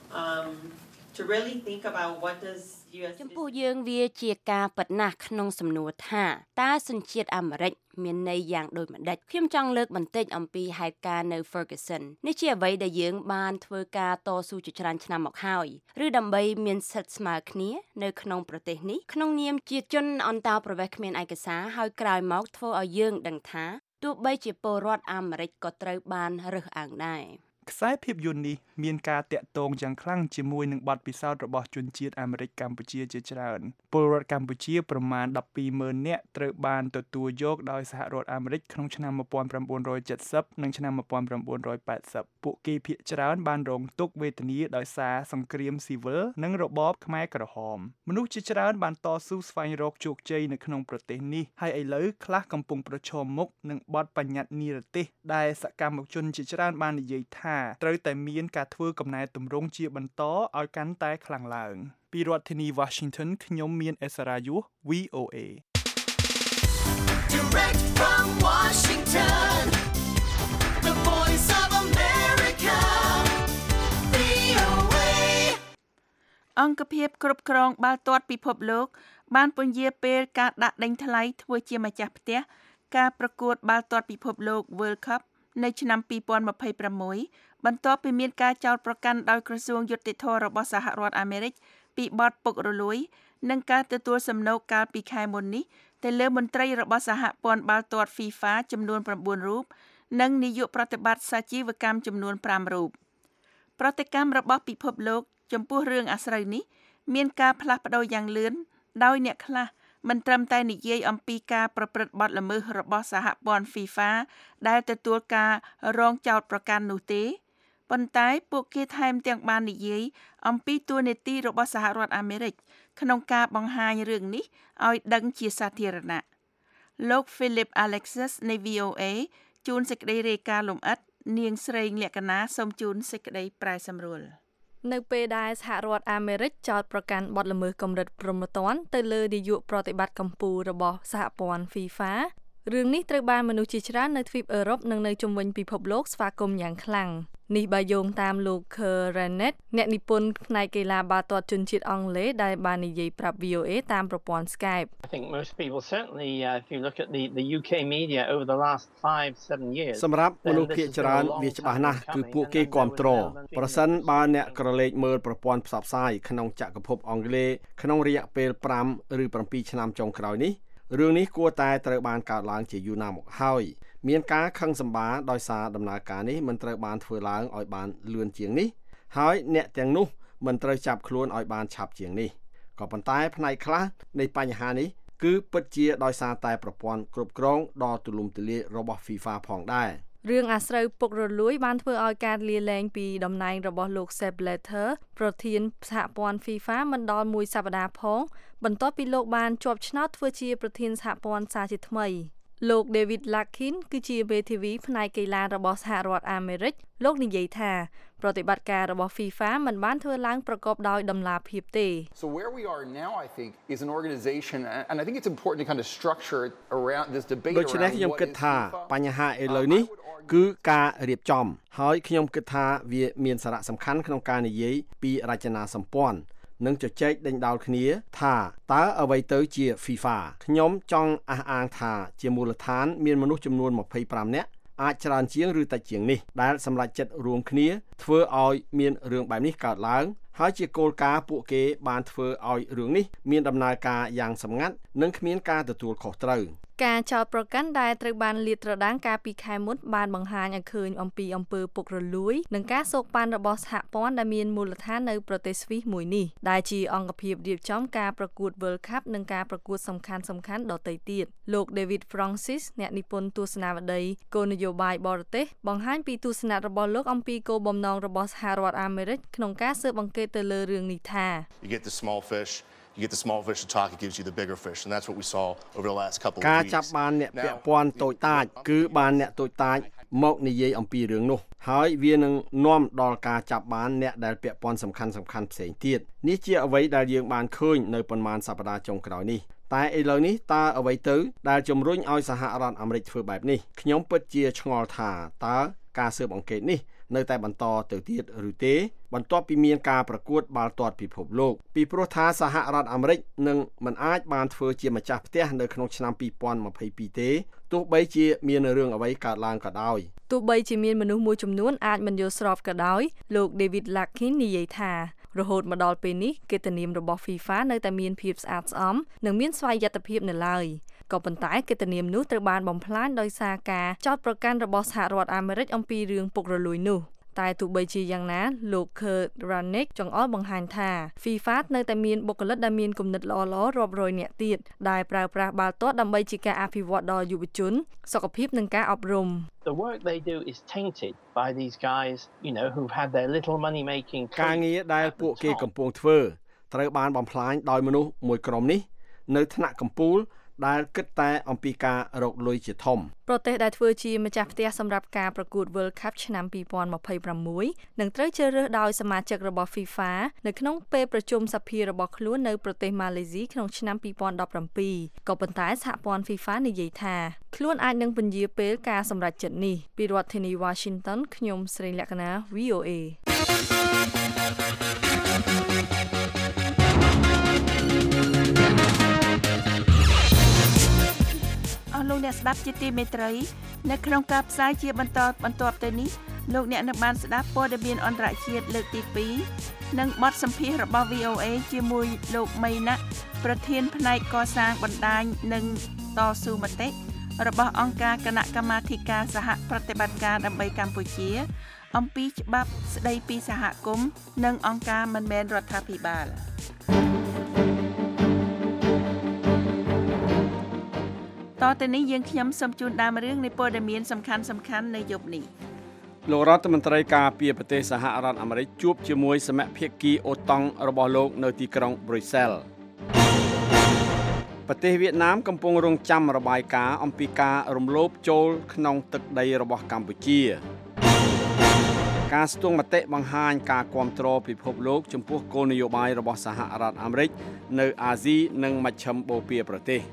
to really think about what does ចំពោះយើងវាជាការពិតណាស់ក្នុងសំណួរថាតើសញ្ជាតិអាមេរិកមានន័យយ៉ាងដូចម្ដេចខ្ញុំចង់លើកបន្តិចអំពីហេតុការណ៍នៅ Ferguson នេះជាអ្វីដែលយើងបានធ្វើការតស៊ូជាច្រើនឆ្នាំមកហើយឬដើម្បីមានសិទ្ធិស្មើគ្នានៅក្នុងប្រទេសនេះក្នុងនាមជាជនអន្តោប្រវេសន៍គ្មានឯកសារហើយក្រោយមកធ្វើឲ្យយើងដឹងថាទោះបីជាពលរដ្ឋអាមេរិកក៏ត្រូវបានរើសអើងដែរខ្សែភាពយន្តនេះមានការតាក់ទងយ៉ាងខ្លាំងជាមួយនឹងបទពិសោធន៍របស់ជនជាតិអាមេរិកកម្ពុជាជាច្រើនពលរដ្ឋកម្ពុជាប្រមាណ 12,000 នាក់ត្រូវបានទទួលយកដោយសហរដ្ឋអាមេរិកក្នុងឆ្នាំ 1970 និងឆ្នាំ 1980 ពួកគេភាគច្រើនបានរងទុក្ខវេទនាដោយសារសង្គ្រាមស៊ីវិលនិងរបបខ្មែរក្រហមមនុស្សជាច្រើនបានតស៊ូស្វែងរកជោគជ័យនៅក្នុងប្រទេសនេះហើយឥឡូវខ្លះកំពុងប្រឈមមុខនឹងបទបញ្ញត្តិនិរទេសដែលសកម្មជនជាច្រើនបាននិយាយថាត្រូវតែមានការធ្វើកំណែទម្រង់ជាបន្តឲ្យកាន់តែខ្លាំងឡើងពីរដ្ឋធានី Washington ខ្ញុំមានអេសារ៉ាយុ VOA Direct from Washington The Voice of America VOA អង្គភាពគ្រប់គ្រងបាល់ទាត់ពិភពលោកបានពន្យាពេលការដាក់ដេញថ្លៃធ្វើជាម្ចាស់ផ្ទះការប្រកួតបាល់ទាត់ពិភពលោក World Cup នៅឆ្នាំ 2026 បន្ទាប់ពីមានការចោទប្រកាន់ដោយក្រសួងយុត្តិធម៌របស់សហរដ្ឋអាមេរិកពីបទពុករលួយនិងការទទួលសំណូកកាលពីខែមុននេះទៅលើមន្ត្រីរបស់សហព័ន្ធបាល់ទាត់ FIFA ចំនួន 9 រូបនិងនាយកប្រតិបត្តិសាជីវកម្មចំនួន 5 រូបប្រតិកម្មរបស់ពិភពលោកចំពោះរឿងអាស្រូវនេះមានការផ្លាស់ប្ដូរយ៉ាងលឿនដោយអ្នកខ្លះមិនត្រឹមតែនិយាយអំពីការប្រព្រឹត្តបទល្មើសរបស់សហព័ន្ធ FIFA ដែលទទួលការរងចោទប្រកាន់នោះទេប៉ុន្តែពួកគេថែមទាំងបាននិយាយអំពីតួនាទីរបស់សហរដ្ឋអាមេរិកក្នុងការបង្ហាញរឿងនេះឲ្យដឹងជាសាធារណៈលោក Philip Alexis នៃ VOA ជួនសេចក្តីរាយការណ៍លម្អិតនាងស្រីលក្ខណាសូមជូនសេចក្តីប្រែសម្រួលនៅពេលដែលសហរដ្ឋអាមេរិកចោទប្រកាន់បទល្មើសកម្រិតព្រហ្មទណ្ឌទៅលើនាយកប្រតិបត្តិកម្ពុជារបស់សហព័ន្ធ FIFA រឿងនេះត្រូវបានមនុស្សជាច្រើននៅទ្វីបអឺរ៉ុបនិងនៅជុំវិញពិភពលោកស្វាគមន៍យ៉ាងខ្លាំងនេះបើយោងតាមលោក Keranet អ្នកនិពន្ធផ្នែកកីឡាបាល់ទាត់ជនជាតិអង់គ្លេសដែលបាននិយាយប្រាប់ VOA តាមប្រព័ន្ធ Skype I think most people certainly if you look at the UK media over the last 5-7 years សម្រាប់មនុស្សភាគច្រើនវាច្បាស់ណាស់គឺពួកគេគាំទ្រប្រសិនបើអ្នកក្រឡេកមើលប្រព័ន្ធផ្សព្វផ្សាយក្នុងចក្រភពអង់គ្លេសក្នុងរយៈពេល5ឬ7ឆ្នាំចុងក្រោយនេះរឿងនេះគួរតែត្រូវបានកើតឡើងជាយូរណាស់មកហើយមានការខឹងសម្បារដោយសារដំណើរការនេះមិនត្រូវបានធ្វើឡើងឲ្យបានលឿនជាងនេះហើយអ្នកទាំងនោះមិនត្រូវចាប់ខ្លួនឲ្យបានឆាប់ជាងនេះក៏ប៉ុន្តែផ្នែកខ្លះនៃបញ្ហានេះគឺពិតជាដោយសារតែប្រព័ន្ធគ្រប់គ្រងដ៏ទូលំទូលាយរបស់ FIFA ផងដែររឿងអាស្រូវពុករលួយបានធ្វើឲ្យការលាលែងពីតំណែងរបស់លោក Sepp Blatter ប្រធានសហព័ន្ធ FIFA មិនដល់មួយសប្តាហ៍ផងបន្ទាប់ពីលោកបានជាប់ឆ្នោតធ្វើជាប្រធានសហព័ន្ធសាជាថ្មីលោក David Larkin គឺជាមេធាវីផ្នែកកីឡារបស់សហរដ្ឋអាមេរិកលោកនិយាយថាប្រតិបត្តិការរបស់ FIFA មិនបានធ្វើឡើងប្រកបដោយតម្លាភាពទេ So where we are now I think is an organization and I think it's important to kind of structure around this debate ដូច្នេះខ្ញុំគិតថាបញ្ហាឥឡូវនេះគឺការរៀបចំហើយខ្ញុំគិតថាវាមានសារៈសំខាន់ក្នុងការនិយាយពីរចនាសម្ព័ន្ធនិងជជែកដេញដោលគ្នាថាតើអ្វីទៅជា FIFA ខ្ញុំចង់អះអាងថាជាមូលដ្ឋានមានមនុស្សចំនួន25នាក់អាចច្រើនជាងឬតិចជាងនេះដែលសម្រេចចិត្តរួមគ្នាធ្វើឲ្យមានរឿងបែបនេះកើតឡើងហើយជាគោលការណ៍ពួកគេបានធ្វើឲ្យរឿងនេះមានដំណើរការយ៉ាងសម្ងាត់និងគ្មានការទទួលខុសត្រូវការចោទប្រកាន់ដែលត្រូវបានលាតត្រដាងកាលពីខែមុនបានបង្ហាញឲ្យឃើញអំពីអំពើពុករលួយនិងការសោកប៉ាន់របស់សហព័ន្ធដែលមានមូលដ្ឋាននៅប្រទេសស្វីសមួយនេះដែលជាអង្គភាពរៀបចំការប្រកួត World Cup និងការប្រកួតសំខាន់ៗដទៃទៀតលោក David Francis អ្នកនិពន្ធទស្សនាវដ្តីគោលនយោបាយបរទេសបង្ហាញពីទស្សនៈរបស់លោកអំពីគោលបំណងរបស់សហរដ្ឋអាមេរិកក្នុងការស៊ើបអង្កេតទៅលើរឿងនេះថា You get the small fish You get the small fish to talk, it gives you the bigger fish, and that's what we saw over the last couple of weeks. ការចាប់បានអ្នកពាក់ព័ន្ធតូចតាចគឺបានអ្នកតូចតាចមកនិយាយអំពីរឿងនោះហើយវានឹងនាំដល់ការចាប់បានអ្នកដែលពាក់ព័ន្ធសំខាន់ៗផ្សេងទៀតនេះជាអ្វីដែលយើងបានឃើញនៅប៉ុន្មានសប្តាហ៍ចុងក្រោយនេះតែឥឡូវនេះតើអ្វីទៅដែលជំរុញឲ្យសហរដ្ឋអាមេរិកធ្វើបែបនេះខ្ញុំពិតជាឆ្ងល់ថាតើការស៊ើបអង្កេតនេះនៅតែបន្តទៅទៀតឬទេបន្ទាប់ពីមានការប្រកួតបាល់ទាត់ពិភពលោកពីព្រោះថាសហរដ្ឋអាមេរិកនឹងមិនអាចបានធ្វើជាម្ចាស់ផ្ទះនៅក្នុងឆ្នាំ2022ទេទោះបីជាមានរឿងអ្វីកើតឡើងក៏ដោយទោះបីជាមានមនុស្សមួយចំនួនអាចមិនយល់ស្របក៏ដោយលោក David Larkin និយាយថារហូតមកដល់ពេលនេះកិត្តិនាមរបស់ FIFA នៅតែមានភាពស្អាតស្អំនិងមានស្វ័យយ័តភាពនៅឡើយក៏ប៉ុន្តែកិត្តិនាមនោះត្រូវបានបំផ្លាញដោយសារការចោទប្រកាន់របស់សហរដ្ឋអាមេរិកអំពីរឿងពុករលួយនោះតែទោះបីជាយ៉ាងណាលោក Kurt Ranick ចង្អុលបង្ហាញថា FIFA នៅតែមានបុគ្គលិកដែលមានគំនិតល្អៗរាប់រយនាក់ទៀតដែលប្រើប្រាស់បាល់ទាត់ដើម្បីជាការអភិវឌ្ឍដល់យុវជនសុខភាពនិងការអប់រំ The work they do is tainted by these guys, who've had their little money making ការងារដែលពួកគេកំពុងធ្វើត្រូវបានបំផ្លាញដោយមនុស្សមួយក្រុមនេះនៅថ្នាក់កំពូលដែលគិតតែអំពីការរកលុយជាធំប្រទេសដែលធ្វើជាម្ចាស់ផ្ទះសម្រាប់ការប្រកួត World Cup ឆ្នាំ2026នឹងត្រូវជ្រើសរើសដោយសមាជិករបស់ FIFA នៅក្នុងពេលប្រជុំសភារបស់ខ្លួននៅប្រទេសម៉ាឡេស៊ីក្នុងឆ្នាំ2017ក៏ប៉ុន្តែសហព័ន្ធ FIFA និយាយថាខ្លួនអាចនឹងពន្យាពេលការសម្រេចចិត្តនេះពីរដ្ឋធានី Washington ខ្ញុំស្រីលក្ខណា VOA លោកអ្នកស្ដាប់ជាទីមេត្រីនៅក្នុងការផ្សាយជាបន្តបន្ទាប់ទៅនេះលោកអ្នកនឹងបានស្ដាប់ព័ត៌មានអន្តរជាតិលើកទី2និងបទសម្ភាសន៍របស់ VOA ជាមួយលោកមីណាក់ប្រធានផ្នែកកសាងបណ្ដាញនិងតស៊ូមតិរបស់អង្គការគណៈកម្មាធិការសហប្រតិបត្តិការដើម្បីកម្ពុជាអំពីច្បាប់ស្ដីពីសហគមន៍និងអង្គការមិនមែនរដ្ឋាភិបាលតទៅនេះយើងខ្ញុំសូមជូនដើមរឿងនៃព័ត៌មានសំខាន់ៗនៅយប់នេះលោករដ្ឋមន្ត្រីការពារប្រទេសសហរដ្ឋអាមេរិកជួបជាមួយសមាភិកីអូតង់របស់លោកនៅទីក្រុងប្រ៊ុយសែលប្រទេសវៀតណាមកំពុងរងចាំរបាយការណ៍អំពីការរំលោភចូលក្នុងទឹកដីរបស់កម្ពុជាការស្ទង់មតិបង្ហាញការគាំទ្រពិភពលោកចំពោះគោលនយោបាយរបស់សហរដ្ឋអាមេរិកនៅអាស៊ីនិងមជ្ឈិមបូព៌ាប្រទេស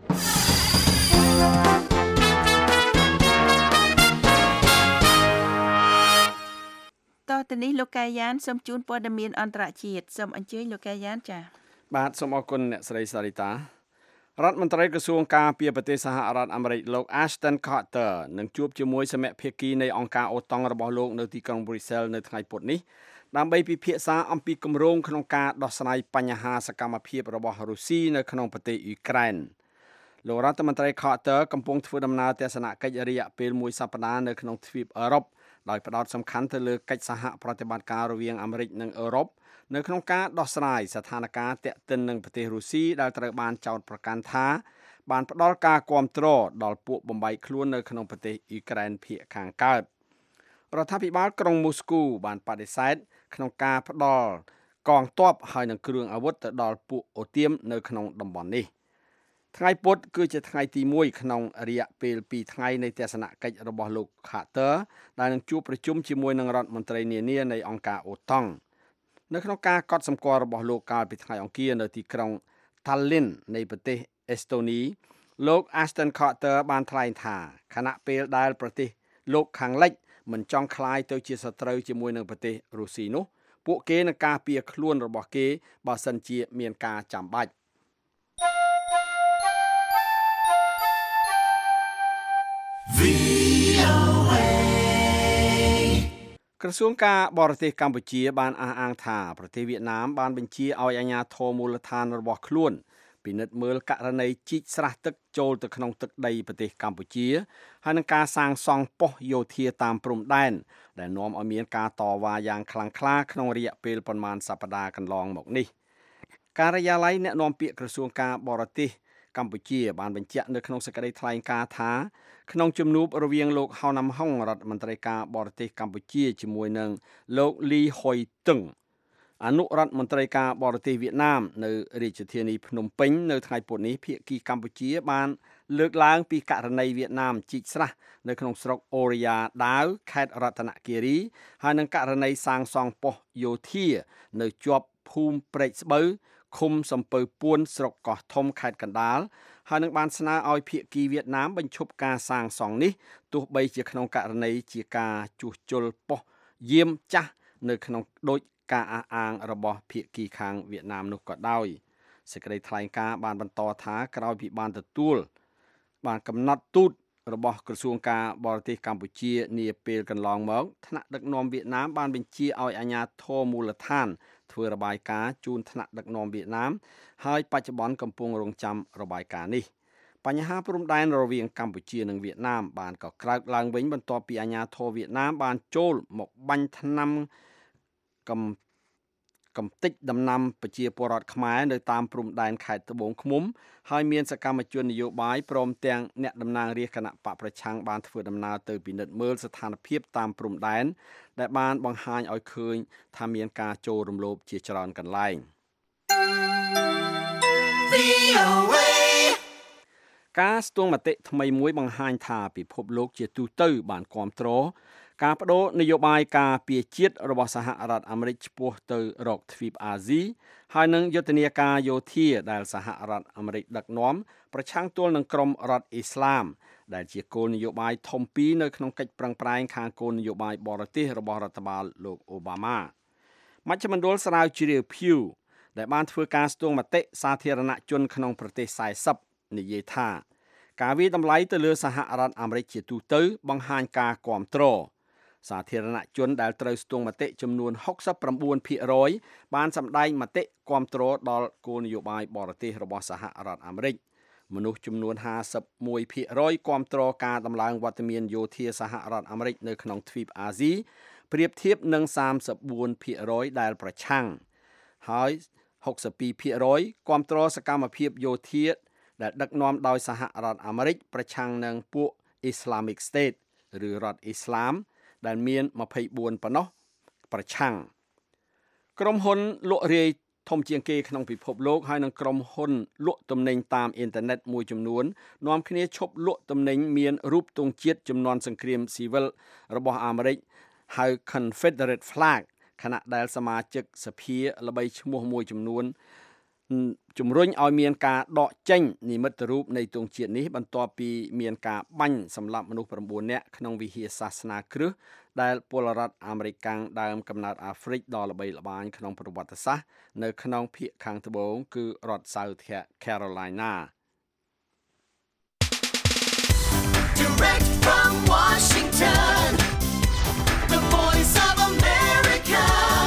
តទៅនេះលោកកាយ៉ានសូមជូនព័ត៌មានអន្តរជាតិសូមអញ្ជើញលោកកាយ៉ានចា៎បាទសូមអរគុណអ្នកស្រីសារីតារដ្ឋមន្ត្រីក្រសួងការពារប្រទេសសហរដ្ឋអាមេរិកលោក Ashton Carter នឹងជួបជាមួយសមាភិកីនៃអង្គការអូតង់របស់លោកនៅទីក្រុង Brussels នៅថ្ងៃពុធនេះដើម្បីពិភាក្សាអំពីគម្រោងក្នុងការដោះស្រាយបញ្ហាសកម្មភាពរបស់រុស្ស៊ីនៅក្នុងប្រទេសអ៊ុយក្រែនលោករដ្ឋមន្ត្រី Carter កំពុងធ្វើដំណើរទស្សនកិច្ចរយៈពេលមួយសប្តាហ៍នៅក្នុងទ្វីបអឺរ៉ុបដោយផ្ដោតសំខាន់ទៅលើកិច្ចសហប្រតិបត្តិការរវាងអាមេរិកនិងអឺរ៉ុបនៅក្នុងការដោះស្រាយស្ថានភាពទាក់ទិននឹងប្រទេសរុស្ស៊ីដែលត្រូវបានចោទប្រកាន់ថាបានផ្ដល់ការគាំទ្រដល់ពួកបំបែកខ្លួននៅក្នុងប្រទេសអ៊ុយក្រែនភាគខាងកើតរដ្ឋាភិបាលក្រុងមូស្គូបានបដិសេធក្នុងការផ្ដល់កងទ័ពហើយនិងគ្រឿងអាវុធទៅដល់ពួកអូទៀមនៅក្នុងតំបន់នេះថ្ងៃពុធគឺជាថ្ងៃទី1ក្នុងរយៈពេល2ថ្ងៃនៃទស្សនកិច្ចរបស់លោក Carter ដែលនឹងជួបប្រជុំជាមួយនឹងរដ្ឋមន្ត្រីនានានៃអង្គការអូតង់នៅក្នុងការកត់សម្គាល់របស់លោកកាលពីថ្ងៃអង្គារនៅទីក្រុង Tallinn នៃប្រទេសអេស្តូនីលោក Ashton Carter បានថ្លែងថាខណៈពេលដែលប្រទេសលោកខាងលិចមិនចង់ក្លាយទៅជាសត្រូវជាមួយនឹងប្រទេសរុស្ស៊ីនោះពួកគេនឹងការពារខ្លួនរបស់គេបើសិនជាមានការចាំបាច់ក្រសួងការបរទេសកម្ពុជាបានអះអាងថាប្រទេសវៀតណាមបានបញ្ជាឲ្យអាជ្ញាធរមូលដ្ឋានរបស់ខ្លួនពិនិត្យមើលករណីជីកស្រះទឹកចូលទៅក្នុងទឹកដីប្រទេសកម្ពុជាហើយនឹងការសាងសង់ប៉ុស្តិ៍យោធាតាមព្រំដែនដែលនាំឲ្យមានការតវ៉ាយ៉ាងខ្លាំងក្លាក្នុងរយៈពេលប្រមាណសប្តាហ៍កន្លងមកនេះការិយាល័យអ្នកនាំពាក្យក្រសួងការបរទេសកម្ពុជាបានបញ្ជាក់នៅក្នុងសេចក្តីថ្លែងការណ៍ថាក្នុងជំនួបរវាងលោកហៅណាំហុងរដ្ឋមន្ត្រីការបរទេសកម្ពុជាជាមួយនឹងលោកលីហុយតឹងអនុរដ្ឋមន្ត្រីការបរទេសវៀតណាមនៅរាជធានីភ្នំពេញនៅថ្ងៃពុធនេះភាគីកម្ពុជាបានលើកឡើងពីករណីវៀតណាមជីកស្រះនៅក្នុងស្រុកអូរ៉ាដាវខេត្តរតនគិរីហើយនឹងករណីសាងសង់ប៉ុស្តិ៍យោធានៅជាប់ភូមិព្រែកស្បូវឃុំសំពៅពួនស្រុកកោះធំខេត្តកណ្ដាលហើយនឹងបានស្នើឲ្យភាគីវៀតណាមបញ្ឈប់ការសាងសង់នេះទោះបីជាក្នុងករណីជាការជួសជុលប៉ុស្តិ៍យាមចាស់នៅក្នុងដូចការអះអាងរបស់ភាគីខាងវៀតណាមនោះក៏ដោយសេចក្តីថ្លែងការណ៍បានបន្តថាក្រោយពីបានទទួលបានកំណត់ទូតរបស់ក្រសួងការបរទេសកម្ពុជានាពេលកន្លងមកថ្នាក់ដឹកនាំវៀតណាមបានបញ្ជាឲ្យអាជ្ញាធរមូលដ្ឋានធ្វើរបាយការណ៍ជូនថ្នាក់ដឹកនាំវៀតណាមហើយបច្ចុប្បន្នកំពុងរងចាំរបាយការណ៍នេះបបញ្ហាព្រំដែនរវាងកម្ពុជានិងវៀតណាមបានក៏ក្រើកឡើងវិញបន្ទាប់ពីអាជ្ញាធរវៀតណាមបានចូលមកបាញ់ថ្នាំកំទេចដំណាំប្រជាពលរដ្ឋខ្មែរនៅតាមព្រំដែនខេត្តត្បូងឃ្មុំហើយមានសកម្មជននយោបាយព្រមទាំងអ្នកតំណាងរាស្ត្រគណៈបកប្រឆាំងបានធ្វើដំណើរទៅពិនិត្យមើលស្ថានភាពតាមព្រំដែនដែលបានបង្ហាញឲ្យឃើញថាមានការចូលរំលោភជាច្រើនកន្លែងការស្ទង់មតិថ្មីមួយបង្ហាញថាពិភពលោកជាទូទៅបានគាំទ្រការបដូរនយោបាយការពារជាតិរបស់សហរដ្ឋអាមេរិកឆ្ពោះទៅរកទ្វីបអាស៊ីហើយនឹងយុទ្ធនាការយោធាដែលសហរដ្ឋអាមេរិកដឹកនាំប្រឆាំងទល់នឹងក្រុមរដ្ឋអ៊ីស្លាមដែលជាគោលនយោបាយធំពីរនៅក្នុងកិច្ចប្រឹងប្រែងខាងគោលនយោបាយបរទេសរបស់រដ្ឋបាលលោកអូបាម៉ាមជ្ឈមណ្ឌលស្រាវជ្រាវ Pew ដែលបានធ្វើការស្ទង់មតិសាធារណជនក្នុងប្រទេស40និយាយថាការវិតម្លៃទៅលើសហរដ្ឋអាមេរិកជាទូទៅបង្ហាញការគាំទ្រសាធារណជនដែលត្រូវស្ទង់មតិចំនួន 69% បានសម្ដែងមតិគាំទ្រដល់គោលនយោបាយបរទេសរបស់សហរដ្ឋអាមេរិកមនុស្សចំនួន 51% គាំទ្រការដំឡើងវត្តមានយោធាសហរដ្ឋអាមេរិកនៅក្នុងទ្វីបអាស៊ីប្រៀបធៀបនឹង 34% ដែលប្រឆាំងហើយ 62% គាំទ្រសកម្មភាពយោធាដែលដឹកនាំដោយសហរដ្ឋអាមេរិកប្រឆាំងនឹងពួក Islamic State ឬរដ្ឋអ៊ីស្លាមដែលមាន24ប៉ុណ្ណោះប្រឆាំងក្រុមហ៊ុនលក់រាយធំជាងគេក្នុងពិភពលោកហើយនឹងក្រុមហ៊ុនលក់ទំនិញតាមអ៊ីនធឺណិតមួយចំនួននាំគ្នាឈប់លក់ទំនិញមានរូបទង់ជាតិជំនាន់សង្គ្រាមស៊ីវិលរបស់អាមេរិកហៅ Confederate Flag ខណៈដែលសមាជិកសភាល្បីឈ្មោះមួយចំនួនជំរុញឲ្យមានការដកចេញនិមិត្តរូបនៃទង់ជាតិនេះបន្ទាប់ពីមានការបាញ់សម្លាប់មនុស្ស9នាក់ក្នុងវិហារសាសនាគ្រិស្តដែលពលរដ្ឋអាមេរិកដើមកំណើតអាហ្វ្រិកដ៏ល្បីល្បាញក្នុងប្រវត្តិសាស្ត្រនៅក្នុងភាគខាងត្បូងគឺរដ្ឋ South Carolina Direct from Washington The Voice of America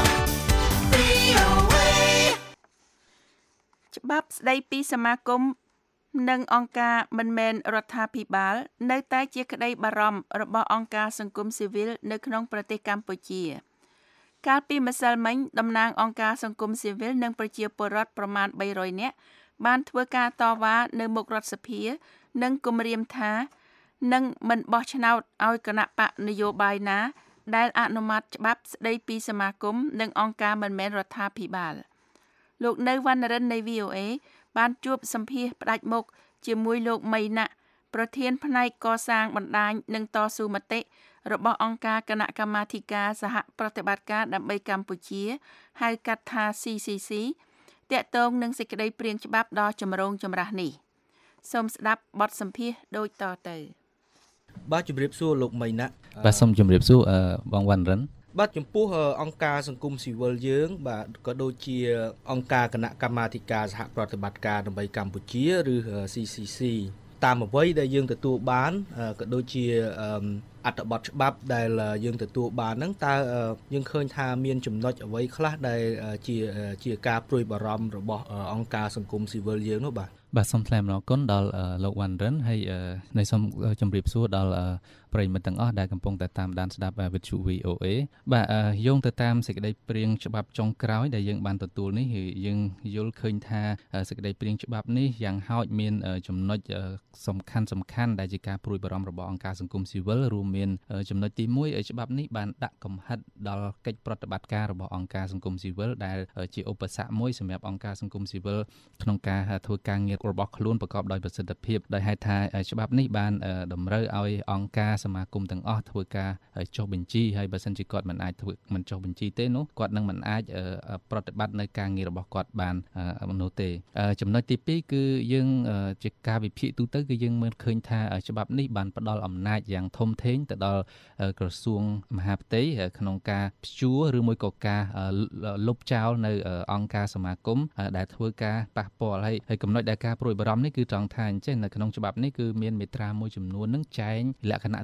ច្បាប់ស្ដីពីសមាគមនិងអង្គការមិនមែនរដ្ឋាភិបាលនៅតែជាក្តីបារម្ភរបស់អង្គការសង្គមស៊ីវិលនៅក្នុងប្រទេសកម្ពុជាកាលពីម្សិលមិញតំណាងអង្គការសង្គមស៊ីវិលនិងប្រជាពលរដ្ឋប្រមាណ300នាក់បានធ្វើការតវ៉ានៅមុខរដ្ឋសភានិងគម្រាមថានឹងមិនបោះឆ្នោតឲ្យគណៈបកនយោបាយណាដែលអនុម័តច្បាប់ស្ដីពីសមាគមនិងអង្គការមិនមែនរដ្ឋាភិបាលលោកនៅវណ្ណរិននៃ VOA បានជួបសម្ភាសផ្ដាច់មុខជាមួយលោកមីណាក់ប្រធានផ្នែកកសាងបណ្ដាញនិងតស៊ូមតិរបស់អង្គការគណៈកម្មាធិការសហប្រតិបត្តិការដើម្បីកម្ពុជាហៅកាត់ថា CCC តាក់ទងនឹងសេចក្តីព្រាងច្បាប់ដ៏ចម្រូងចម្រាសនេះសូមស្ដាប់បទសម្ភាសដូចតទៅបាទជម្រាបសួរលោកមីណាក់បាទសូមជម្រាបសួរបងវណ្ណរិនបាទចំពោះអង្គការសង្គមស៊ីវិលយើងបាទក៏ដូចជាអង្គការគណៈកម្មាធិការសហប្រតិបត្តិការដើម្បីកម្ពុជាឬ CCC តាមអ្វីដែលយើងទទួលបានក៏ដូចជាអត្ថបទច្បាប់ដែលយើងទទួលបានហ្នឹងតើយើងឃើញថាមានចំណុចអ្វីខ្លះដែលជាការព្រួយបារម្ភរបស់អង្គការសង្គមស៊ីវិលយើងនោះបាទសូមថ្លែងអំណរគុណដល់លោកវណ្ណរិនហើយនៅសូមជម្រាបសួរដល់ប្រិយមិត្តទាំងអស់ដែលកំពុងតែតាមដានស្ដាប់វិទ្យុ VOA បាទយោងទៅតាមសេចក្តីព្រាងច្បាប់ចុងក្រោយដែលយើងបានទទួលនេះយើងយល់ឃើញថាសេចក្តីព្រាងច្បាប់នេះយ៉ាងហោចមានចំណុចសំខាន់ដែលជាការព្រួយបារម្ភរបស់អង្គការសង្គមស៊ីវិលរួមមានចំណុចទី1ច្បាប់នេះបានដាក់កំហិតដល់កិច្ចប្រតិបត្តិការរបស់អង្គការសង្គមស៊ីវិលដែលជាឧបសគ្គមួយសម្រាប់អង្គការសង្គមស៊ីវិលក្នុងការធ្វើការងាររបស់ខ្លួនប្រកបដោយប្រសិទ្ធភាពដោយហេតុថាច្បាប់នេះបានតម្រូវឲ្យអង្គការសមាគមទាំងអស់ធ្វើការចុះបញ្ជីហើយបើសិនជាគាត់មិនអាចធ្វើមិនចុះបញ្ជីទេនោះគាត់នឹងមិនអាចប្រតិបត្តិនៅការងាររបស់គាត់បាននោះទេចំណុចទី2គឺយើងជាការវិភាគទូទៅគឺយើងមើលឃើញថាច្បាប់នេះបានផ្ដល់អំណាចយ៉ាងធំធេងទៅដល់ក្រសួងមហាផ្ទៃក្នុងការព្យួរឬមួយក៏ការលុបចោលនៅអង្គការសមាគមដែលធ្វើការប៉ះពាល់ហើយចំណុចដែលការព្រួយបារម្ភនេះគឺត្រង់ថាអញ្ចឹងនៅក្នុងច្បាប់នេះគឺមានមាត្រាមួយចំនួននឹងចែងលក្ខណៈ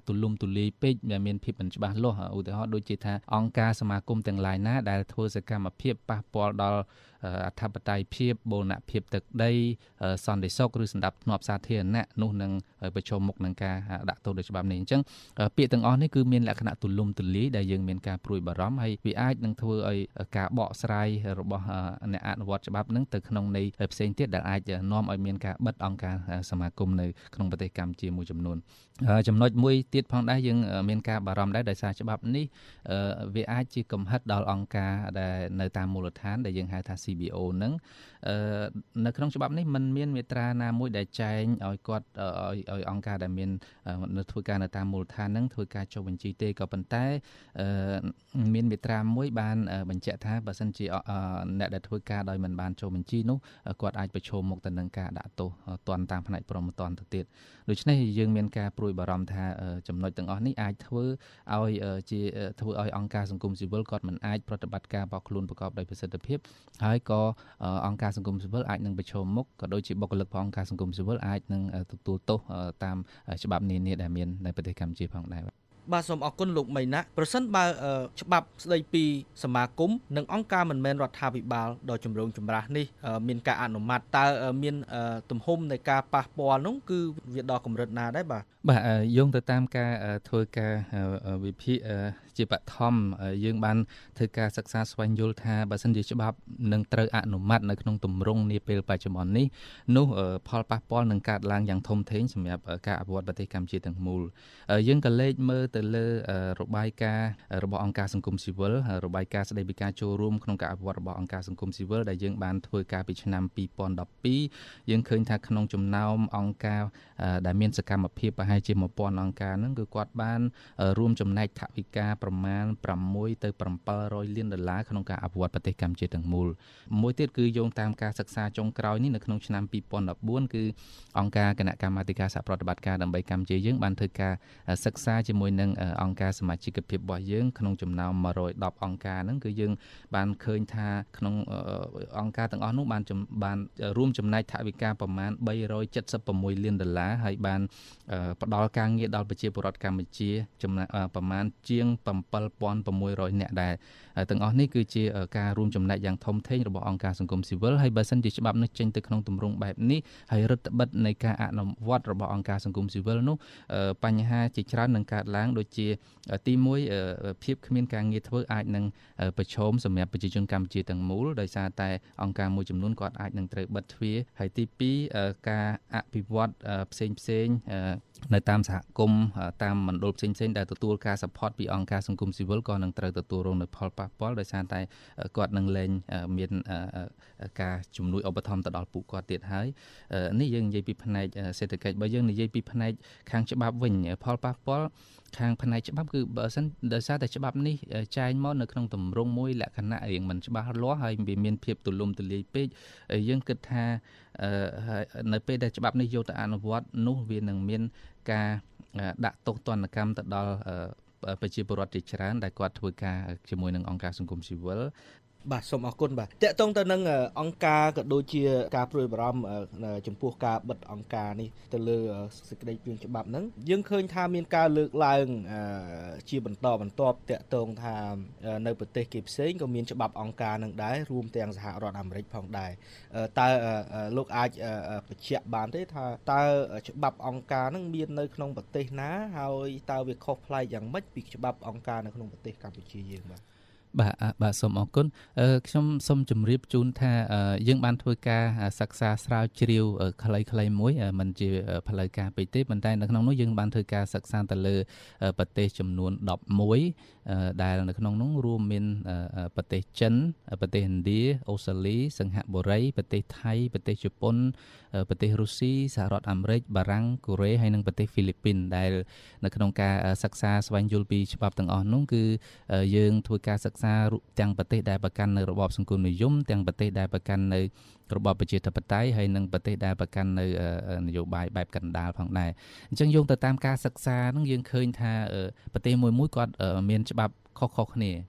ទូលំទូលាយពេកមានភាពមិនច្បាស់លាស់ឧទាហរណ៍ដូចជាថាអង្គការសមាគមទាំងឡាយណាដែលធ្វើសកម្មភាពប៉ះពាល់ដល់អធិបតេយ្យភាពបូរណភាពទឹកដីសន្តិសុខឬសម្ដាប់ធ្នាប់សាធារណៈនោះនឹងប្រឈមមុខនឹងការដាក់ទោសដោយច្បាប់នេះអញ្ចឹងពាក្យទាំងអស់នេះគឺមានលក្ខណៈទូលំទូលាយដែលយើងមានការព្រួយបារម្ភហើយវាអាចនឹងធ្វើឲ្យការបកស្រាយរបស់អ្នកអនុវត្តច្បាប់នឹងទៅក្នុងន័យផ្សេងទៀតដែលអាចនាំឲ្យមានការបិទអង្គការសមាគមនៅក្នុងប្រទេសកម្ពុជាមួយចំនួនចំណុចមួយទៀតផងដែរយើងមានការបារម្ភដែរដោយសារច្បាប់នេះវាអាចជាកំហិតដល់អង្គការដែលនៅតាមមូលដ្ឋានដែលយើងហៅថា CBO ហ្នឹងនៅក្នុងច្បាប់នេះมันមានមាត្រាណាមួយដែលចែងឲ្យគាត់ឲ្យអង្គការដែលមាននៅធ្វើការនៅតាមមូលដ្ឋានហ្នឹងធ្វើការចុះបញ្ជីទេក៏ប៉ុន្តែមានមាត្រាមួយបានបញ្ជាក់ថាបើសិនជាអ្នកដែលធ្វើការដោយមិនបានចុះបញ្ជីនោះគាត់អាចប្រឈមមុខទៅនឹងការដាក់ទោសទណ្ឌតាមផ្នែកព្រហ្មទណ្ឌទៅទៀតដូច្នេះយើងមានការព្រួយបារម្ភថាចំណុចទាំងអស់នេះអាចធ្វើឲ្យអង្គការសង្គមស៊ីវិលគាត់មិនអាចប្រតិបត្តិការរបស់ខ្លួនប្រកបដោយប្រសិទ្ធភាពហើយក៏អង្គការសង្គមស៊ីវិលអាចនឹងប្រឈមមុខក៏ដូចជាបុគ្គលិករបស់អង្គការសង្គមស៊ីវិលអាចនឹងទទួលទោសតាមច្បាប់នានាដែលមាននៅប្រទេសកម្ពុជាផងដែរបាទសូមអរគុណលោកមីណាប្រសិនបើច្បាប់ស្ដីពីសមាគមនិងអង្គការមិនមែនរដ្ឋាភិបាលដ៏ចម្រូងចម្រាសនេះមានការអនុម័តតើមានទំហំនៃការប៉ះពាល់នោះគឺវាដល់កម្រិតណាដែរបាទយោងទៅតាមការធ្វើការវិភាគជាបឋមយើងបានធ្វើការសិក្សាស្វែងយល់ថាបើសិនជាច្បាប់នឹងត្រូវអនុម័តនៅក្នុងទម្រង់នាពេលបច្ចុប្បន្ននេះនោះផលប៉ះពាល់នឹងកើតឡើងយ៉ាងធំធេងសម្រាប់ការអភិវឌ្ឍប្រទេសកម្ពុជាទាំងមូលយើងក៏លេចមើលទៅលើរបាយការណ៍របស់អង្គការសង្គមស៊ីវិលរបាយការណ៍ស្ដីពីការចូលរួមក្នុងការអភិវឌ្ឍរបស់អង្គការសង្គមស៊ីវិលដែលយើងបានធ្វើការពីឆ្នាំ2012យើងឃើញថាក្នុងចំណោមអង្គការដែលមានសកម្មភាពប្រហែលជា1000អង្គការហ្នឹងគឺគាត់បានរួមចំណែកថវិកាប្រមាណ6ទៅ700លានដុល្លារក្នុងការអភិវឌ្ឍប្រទេសកម្ពុជាទាំងមូលមួយទៀតគឺយោងតាមការសិក្សាចុងក្រោយនេះនៅក្នុងឆ្នាំ2014គឺអង្គការគណៈកម្មាធិការសហប្រតិបត្តិការដើម្បីកម្ពុជាយើងបានធ្វើការសិក្សាជាមួយនឹងអង្គការសមាជិកភាពរបស់យើងក្នុងចំណោម110អង្គការហ្នឹងគឺយើងបានឃើញថាក្នុងអង្គការទាំងអស់នោះបានរួមចំណែកថវិកាប្រមាណ376លានដុល្លារហើយបានផ្ដល់ការងារដល់ប្រជាពលរដ្ឋកម្ពុជាប្រមាណជាង7600នាក់ដែរទាំងអស់នេះគឺជាការរួមចំណែកយ៉ាងធំធេងរបស់អង្គការសង្គមស៊ីវិលហើយបើសិនជាច្បាប់នេះចេញទៅក្នុងទម្រង់បែបនេះហើយរដ្ឋបិទនៃការអនុវត្តរបស់អង្គការសង្គមស៊ីវិលនោះបញ្ហាជាច្រើននឹងកើតឡើងដូចជាទី1ភាពគ្មានការងារធ្វើអាចនឹងប្រឈមសម្រាប់ប្រជាជនកម្ពុជាទាំងមូលដោយសារតែអង្គការមួយចំនួនគាត់អាចនឹងត្រូវបិទទ្វារហើយទី2ការអភិវឌ្ឍផ្សេងនៅតាមសហគមន៍តាមមណ្ឌលផ្សេងៗដែលទទួលការ support ពីអង្គការសង្គមស៊ីវិលក៏នឹងត្រូវទទួលរងនូវផលប៉ះពាល់ដោយសារតែគាត់នឹងលែងមានការជំនួយឧបត្ថម្ភទៅដល់ពួកគាត់ទៀតហើយនេះយើងនិយាយពីផ្នែកសេដ្ឋកិច្ចបើយើងនិយាយពីផ្នែកខាងច្បាប់វិញផលប៉ះពាល់ខាងផ្នែកច្បាប់គឺបើសិនដោយសារតែច្បាប់នេះចែងមកនៅក្នុងទម្រង់មួយលក្ខណៈរៀងមិនច្បាស់លាស់ហើយវាមានភាពទូលំទូលាយពេកយើងគិតថានៅពេលដែលច្បាប់នេះយកទៅអនុវត្តនោះវានឹងមានការដាក់ទោសទណ្ឌកម្មទៅដល់ប្រជាពលរដ្ឋជាច្រើនដែលគាត់ធ្វើការជាមួយនឹងអង្គការសង្គមស៊ីវិលបាទសូមអរគុណបាទតកតងទៅនឹងអង្គការក៏ដូចជាការព្រួយបារម្ភចំពោះការបិទអង្គការនេះទៅលើសេចក្តីព្រាងច្បាប់ហ្នឹងយើងឃើញថាមានការលើកឡើងជាបន្តបន្ទាប់តកតងថានៅប្រទេសគេផ្សេងក៏មានច្បាប់អង្គការនឹងដែររួមទាំងសហរដ្ឋអាមេរិកផងដែរតើលោកអាចបញ្ជាក់បានទេថាតើច្បាប់អង្គការហ្នឹងមាននៅក្នុងប្រទេសណាហើយតើវាខុសប្លែកយ៉ាងម៉េចពីច្បាប់អង្គការនៅក្នុងប្រទេសកម្ពុជាយើងបាទសូមអរគុណខ្ញុំសូមជម្រាបជូនថាយើងបានធ្វើការសិក្សាស្រាវជ្រាវខ្លីៗមួយមិនជាផ្លូវការពេកទេប៉ុន្តែនៅក្នុងនោះយើងបានធ្វើការសិក្សាទៅលើប្រទេសចំនួន11ដែលនៅក្នុងនោះរួមមានប្រទេសចិនប្រទេសឥណ្ឌាអូស្ត្រាលីសិង្ហបុរីប្រទេសថៃប្រទេសជប៉ុនប្រទេសរុស្ស៊ីសហរដ្ឋអាមេរិកបារាំងកូរ៉េហើយនិងប្រទេសហ្វីលីពីនដែលនៅក្នុងការសិក្សាស្វែងយល់ពីច្បាប់ទាំងអស់នោះគឺយើងធ្វើការសិក្សាទាំងប្រទេសដែលប្រកាន់នៅរបបសង្គមនិយមទាំងប្រទេសដែលប្រកាន់នៅរបបប្រជាធិបតេយ្យហើយនិងប្រទេសដែលប្រកាន់នៅនយោបាយបែបកណ្ដាលផងដែរអញ្ចឹងយោងទៅតាមការសិក្សាហ្នឹងយើងឃើញថាប្រទេសមួយគាត់មានច្បាប់ខុសៗគ្នា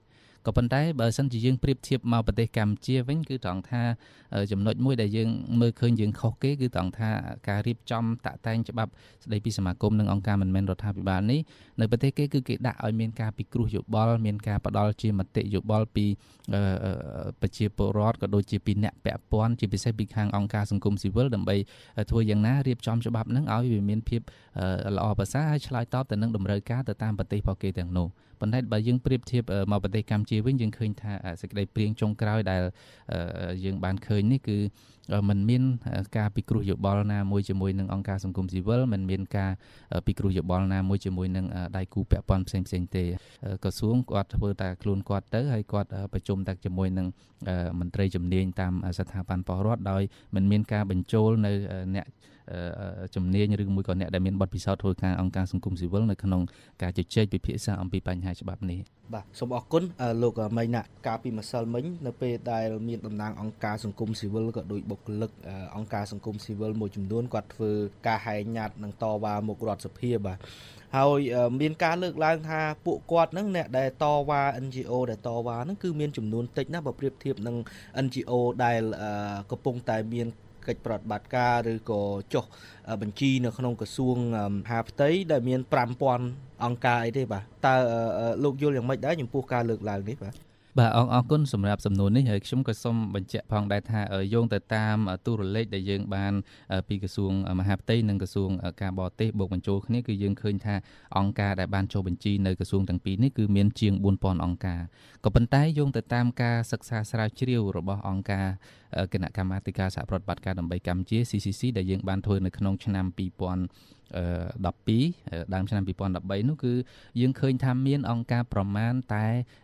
ក៏ប៉ុន្តែបើសិនជាយើងប្រៀបធៀបមកប្រទេសកម្ពុជាវិញគឺត្រង់ថាចំណុចមួយដែលយើងមើលឃើញយើងខុសគេគឺត្រង់ថាការរៀបចំតាក់តែងច្បាប់ស្តីពីសមាគមនិងអង្គការមិនមែនរដ្ឋាភិបាលនេះនៅប្រទេសគេគឺគេដាក់ឲ្យមានការពិគ្រោះយោបល់មានការផ្ដល់ជាមតិយោបល់ពីប្រជាពលរដ្ឋក៏ដូចជាពីអ្នកពាក់ព័ន្ធជាពិសេសពីខាងអង្គការសង្គមស៊ីវិលដើម្បីធ្វើយ៉ាងណារៀបចំច្បាប់ហ្នឹងឲ្យវាមានភាពល្អប្រសើរហើយឆ្លើយតបទៅនឹងតម្រូវការទៅតាមប្រទេសរបស់គេទាំងនោះប៉ុន្តែបើយើងប្រៀបធៀបមកប្រទេសកម្ពុជាវិញយើងឃើញថាសេចក្តីព្រាងចុងក្រោយដែលយើងបានឃើញនេះគឺมันមានការពិគ្រោះយោបល់ណាមួយជាមួយនឹងអង្គការសង្គមស៊ីវិលมันមានការពិគ្រោះយោបល់ណាមួយជាមួយនឹងដៃគូពាក់ព័ន្ធផ្សេងៗទេក្រសួងគាត់ធ្វើតែខ្លួនគាត់ទៅហើយគាត់ប្រជុំតែជាមួយនឹងមន្ត្រីជំនាញតាមស្ថាប័នពលរដ្ឋដោយមិនមានការបញ្ចូលនៅអ្នកជំនាញឬមួយក៏អ្នកដែលមានបទពិសោធន៍ធ្វើការអង្គការសង្គមស៊ីវិលនៅក្នុងការជជែកពិភាក្សាអំពីបញ្ហាច្បាប់នេះបាទសូមអរគុណលោកម៉ៃណាកាលពីម្សិលមិញនៅពេលដែលមានតំណាងអង្គការសង្គមស៊ីវិលក៏ដូចបុគ្គលិកអង្គការសង្គមស៊ីវិលមួយចំនួនគាត់ធ្វើការហែងញ៉ាត់និងតវ៉ាមុខរដ្ឋសភាបាទហើយមានការលើកឡើងថាពួកគាត់ហ្នឹងអ្នកដែលតវ៉ា NGO ដែលតវ៉ាហ្នឹងគឺមានចំនួនតិចណាស់បើប្រៀបធៀបនឹង NGO ដែលកំពុងតែមានកិច្ចប្រតិបត្តិការឬក៏ចុះបញ្ជីនៅក្នុងក្រសួងមហាផ្ទៃដែលមាន 5000 អង្គការអីទេបាទតើលោកយល់យ៉ាងម៉េចដែរចំពោះការលើកឡើងនេះបាទបាទអរគុណសម្រាប់សំណួរនេះហើយខ្ញុំក៏សូមបញ្ជាក់ផងដែរថាយោងទៅតាមទូរលេខដែលយើងបានពីក្រសួងមហាផ្ទៃនិងក្រសួងការបរទេសបូកបញ្ចូលគ្នាគឺយើងឃើញថាអង្គការដែលបានចុះបញ្ជីនៅក្រសួងទាំងពីរនេះគឺមានជាង 4000 អង្គការក៏ប៉ុន្តែយោងទៅតាមការសិក្សាស្រាវជ្រាវរបស់អង្គការគណៈកម្មាធិការសហប្រតិបត្តិការដើម្បីកម្ពុជា CCC ដែលយើងបានធ្វើនៅក្នុងឆ្នាំ2012ដើមឆ្នាំ2013នោះគឺយើងឃើញថាមានអង្គការប្រមាណតែ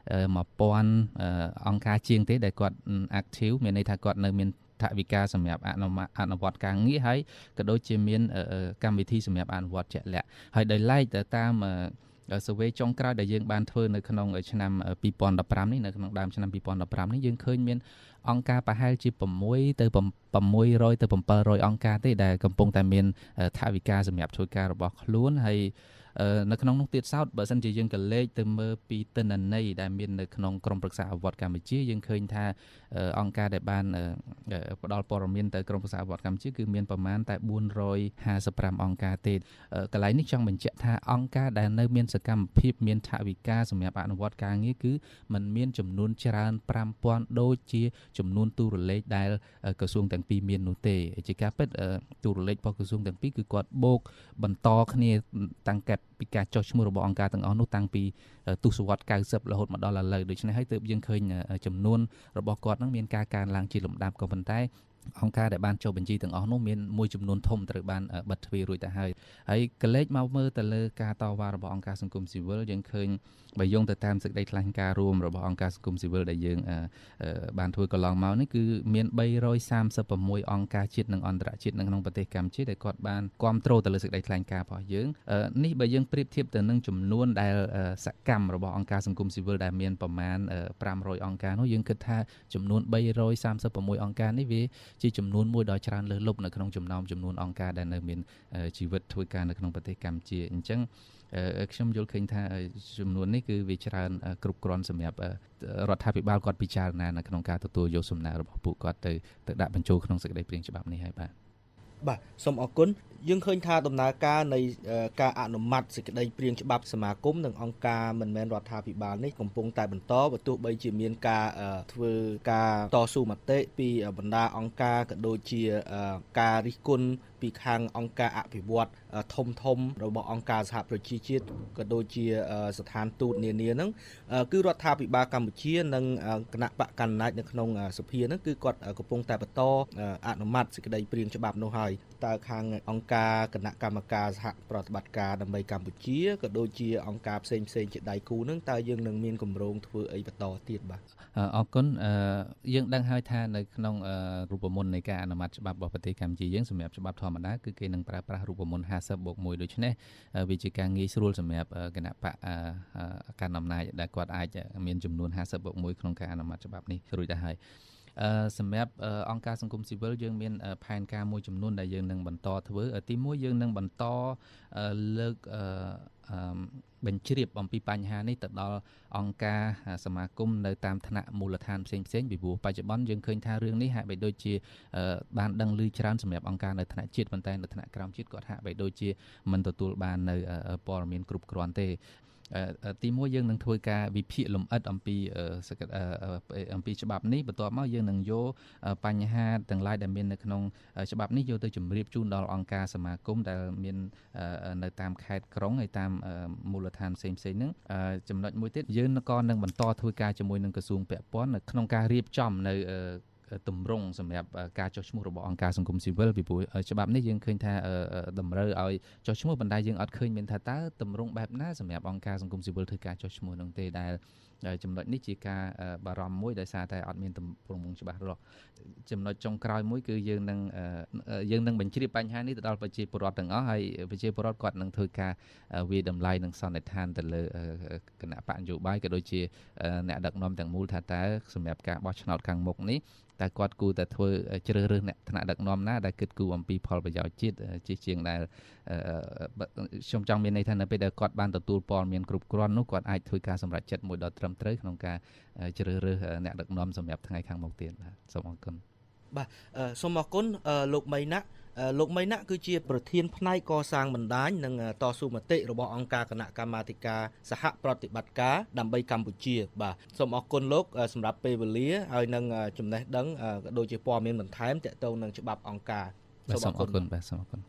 1000អង្គការជាងទេដែលគាត់ active មានន័យថាគាត់នៅមានថវិកាសម្រាប់អនុវត្តការងារហើយក៏ដូចជាមានកម្មវិធីសម្រាប់អនុវត្តជាក់លាក់ហើយដោយឡែកទៅតាមsurvey ចុងក្រោយដែលយើងបានធ្វើនៅក្នុងឆ្នាំ2015នេះនៅក្នុងដើមឆ្នាំ2015នេះយើងឃើញមានអង្គការប្រហែលជា600ទៅ700អង្គការទេដែលកំពុងតែមានថវិកាសម្រាប់ធ្វើការរបស់ខ្លួនហើយនៅក្នុងនោះទៀតសោតបើសិនជាយើងក៏លេខទៅមើលពីទិន្នន័យដែលមាននៅក្នុងក្រមប្រឹក្សាអវត្តកម្ពុជាយើងឃើញថាអង្គការដែលបានផ្ដល់ព័ត៌មានទៅក្រមប្រឹក្សាអវត្តកម្ពុជាគឺមានប្រមាណតែ455អង្គការទេកន្លែងនេះចង់បញ្ជាក់ថាអង្គការដែលនៅមានសកម្មភាពមានថវិកាសម្រាប់អនុវត្តការងារគឺมันមានចំនួនច្រើន 5000 ដូចជាចំនួនទូរលេខដែលក្រសួងទាំងពីរមាននោះទេជាការពិតទូរលេខរបស់ក្រសួងទាំងពីរគឺគាត់បូកបន្តគ្នាតាំងពីពីការចុះឈ្មោះរបស់អង្គការទាំងអស់នោះតាំងពីទសវត្សរ៍90រហូតមកដល់ឥឡូវដូច្នេះហើយទើបយើងឃើញចំនួនរបស់គាត់នឹងមានការកើនឡើងជាលំដាប់ក៏ប៉ុន្តែអង្គការដែលបានចុះបញ្ជីទាំងអស់នោះមានមួយចំនួនធំត្រូវបានបិទទ្វាររួចទៅហើយកលេចមកមើលទៅលើការតវ៉ារបស់អង្គការសង្គមស៊ីវិលយើងឃើញបើយោងទៅតាមសេចក្តីថ្លែងការណ៍រួមរបស់អង្គការសង្គមស៊ីវិលដែលយើងបានធ្វើកន្លងមកនេះគឺមាន336អង្គការជាតិនិងអន្តរជាតិនៅក្នុងប្រទេសកម្ពុជាដែលគាត់បានគ្រប់គ្រងទៅលើសេចក្តីថ្លែងការណ៍របស់យើងនេះបើយើងប្រៀបធៀបទៅនឹងចំនួនដែលសកម្មរបស់អង្គការសង្គមស៊ីវិលដែលមានប្រមាណ500អង្គការនោះយើងគិតថាចំនួន336អង្គការនេះវាជាចំនួនមួយដ៏ច្រើនលើសលប់នៅក្នុងចំណោមចំនួនអង្គការដែលនៅមានជីវិតធ្វើការនៅក្នុងប្រទេសកម្ពុជាអញ្ចឹងខ្ញុំយល់ឃើញថាចំនួននេះគឺវាច្រើនគ្រប់គ្រាន់សម្រាប់រដ្ឋាភិបាលគាត់ពិចារណានៅក្នុងការទទួលយកសំណើរបស់ពួកគាត់ទៅដាក់បញ្ចូលក្នុងសេចក្តីព្រាងច្បាប់នេះហើយបាទសូមអរគុណយើងឃើញថាដំណើរការនៃការអនុម័តសេចក្តីព្រាងច្បាប់សមាគមនិងអង្គការមិនមែនរដ្ឋាភិបាលនេះកំពុងតែបន្តបើទោះបីជាមានការធ្វើការតស៊ូមតិពីបណ្ដាអង្គការក៏ដូចជាការរិះគន់ពីខាងអង្គការអភិវឌ្ឍធំរបស់អង្គការសហប្រជាជាតិក៏ដូចជាស្ថានទូតនានាហ្នឹងគឺរដ្ឋាភិបាលកម្ពុជានិងគណៈបកកណ្ដាលនៅក្នុងសភាហ្នឹងគឺគាត់កំពុងតែបន្តអនុម័តសេចក្តីព្រាងច្បាប់នោះហើយតើខាងអង្គការគណៈកម្មការសហប្រតិបត្តិការដើម្បីកម្ពុជាក៏ដូចជាអង្គការផ្សេងជាដៃគូហ្នឹងតើយើងនឹងមានគម្រោងធ្វើអីបន្តទៀតបាទអរគុណយើងដឹងហើយថានៅក្នុងរូបមន្តនៃការអនុម័តច្បាប់របស់ប្រទេសកម្ពុជាយើងសម្រាប់ច្បាប់ធម្មតាគឺគេនឹងប្រើប្រាស់រូបមន្ត50+1ដូច្នេះវាជាការងាយស្រួលសម្រាប់គណៈបកកាន់អំណាចដែលគាត់អាចមានចំនួន50+1ក្នុងការអនុម័តច្បាប់នេះរួចទៅហើយសម្រាប់អង្គការសង្គមស៊ីវិលយើងមានផែនការមួយចំនួនដែលយើងនឹងបន្តធ្វើទី1យើងនឹងបន្តលើកបញ្ជ្រាបអំពីបញ្ហានេះទៅដល់អង្គការសមាគមនៅតាមថ្នាក់មូលដ្ឋានផ្សេងៗពីព្រោះបច្ចុប្បន្នយើងឃើញថារឿងនេះហាក់បីដូចជាបានដឹងឮច្រើនសម្រាប់អង្គការនៅថ្នាក់ជាតិប៉ុន្តែនៅថ្នាក់ក្រោមជាតិគាត់ហាក់បីដូចជាមិនទទួលបាននៅព័ត៌មានគ្រប់គ្រាន់ទេទី1យើងនឹងធ្វើការវិភាគលម្អិតអំពីច្បាប់នេះបន្ទាប់មកយើងនឹងយកបញ្ហាទាំងឡាយដែលមាននៅក្នុងច្បាប់នេះយកទៅជម្រាបជូនដល់អង្គការសមាគមដែលមាននៅតាមខេត្តក្រុងហើយតាមមូលដ្ឋានផ្សេងៗហ្នឹងចំណុចមួយទៀតយើងក៏នឹងបន្តធ្វើការជាមួយនឹងក្រសួងពាក់ព័ន្ធនៅក្នុងការរៀបចំនៅទម្រង់សម្រាប់ការចុះឈ្មោះរបស់អង្គការសង្គមស៊ីវិលពីព្រោះច្បាប់នេះយើងឃើញថាតម្រូវឲ្យចុះឈ្មោះប៉ុន្តែយើងអត់ឃើញមានថាតើទម្រង់បែបណាសម្រាប់អង្គការសង្គមស៊ីវិលធ្វើការចុះឈ្មោះនោះទេដែលចំណុចនេះជាការបារម្ភមួយដោយសារតែអត់មានទម្រង់ច្បាស់លាស់ចំណុចចុងក្រោយមួយគឺយើងនឹងបញ្ជ្រាបបញ្ហានេះទៅដល់ប្រជាពលរដ្ឋទាំងអស់ហើយប្រជាពលរដ្ឋគាត់នឹងធ្វើការវាយតម្លៃនិងសន្និដ្ឋានទៅលើគណៈបកនយោបាយក៏ដូចជាអ្នកដឹកនាំទាំងមូលថាតើសម្រាប់ការបោះឆ្នោតខាងមុខនេះតែគាត់គួរតែធ្វើជ្រើសរើសអ្នកថ្នាក់ដឹកនាំណាដែលគិតគូរអំពីផលប្រយោជន៍ជាតិជាជាងដែលខ្ញុំចង់មានន័យថានៅពេលដែលគាត់បានទទួលព័ត៌មានគ្រប់គ្រាន់នោះគាត់អាចធ្វើការសម្រេចចិត្តមួយដ៏ត្រឹមត្រូវក្នុងការជ្រើសរើសអ្នកដឹកនាំសម្រាប់ថ្ងៃខាងមុខទៀតបាទសូមអរគុណបាទសូមអរគុណលោកមីណាក់គឺជាប្រធានផ្នែកកសាងបណ្ដាញនិងតស៊ូមតិរបស់អង្គការគណៈកម្មាធិការសហប្រតិបត្តិការដើម្បីកម្ពុជាបាទសូមអរគុណលោកសម្រាប់ពេលវេលាហើយនឹងចំណេះដឹងក៏ដូចជាព័ត៌មានបន្ថែមទាក់ទងនឹងច្បាប់អង្គការសូមអរគុណបាទសូមអរគុណ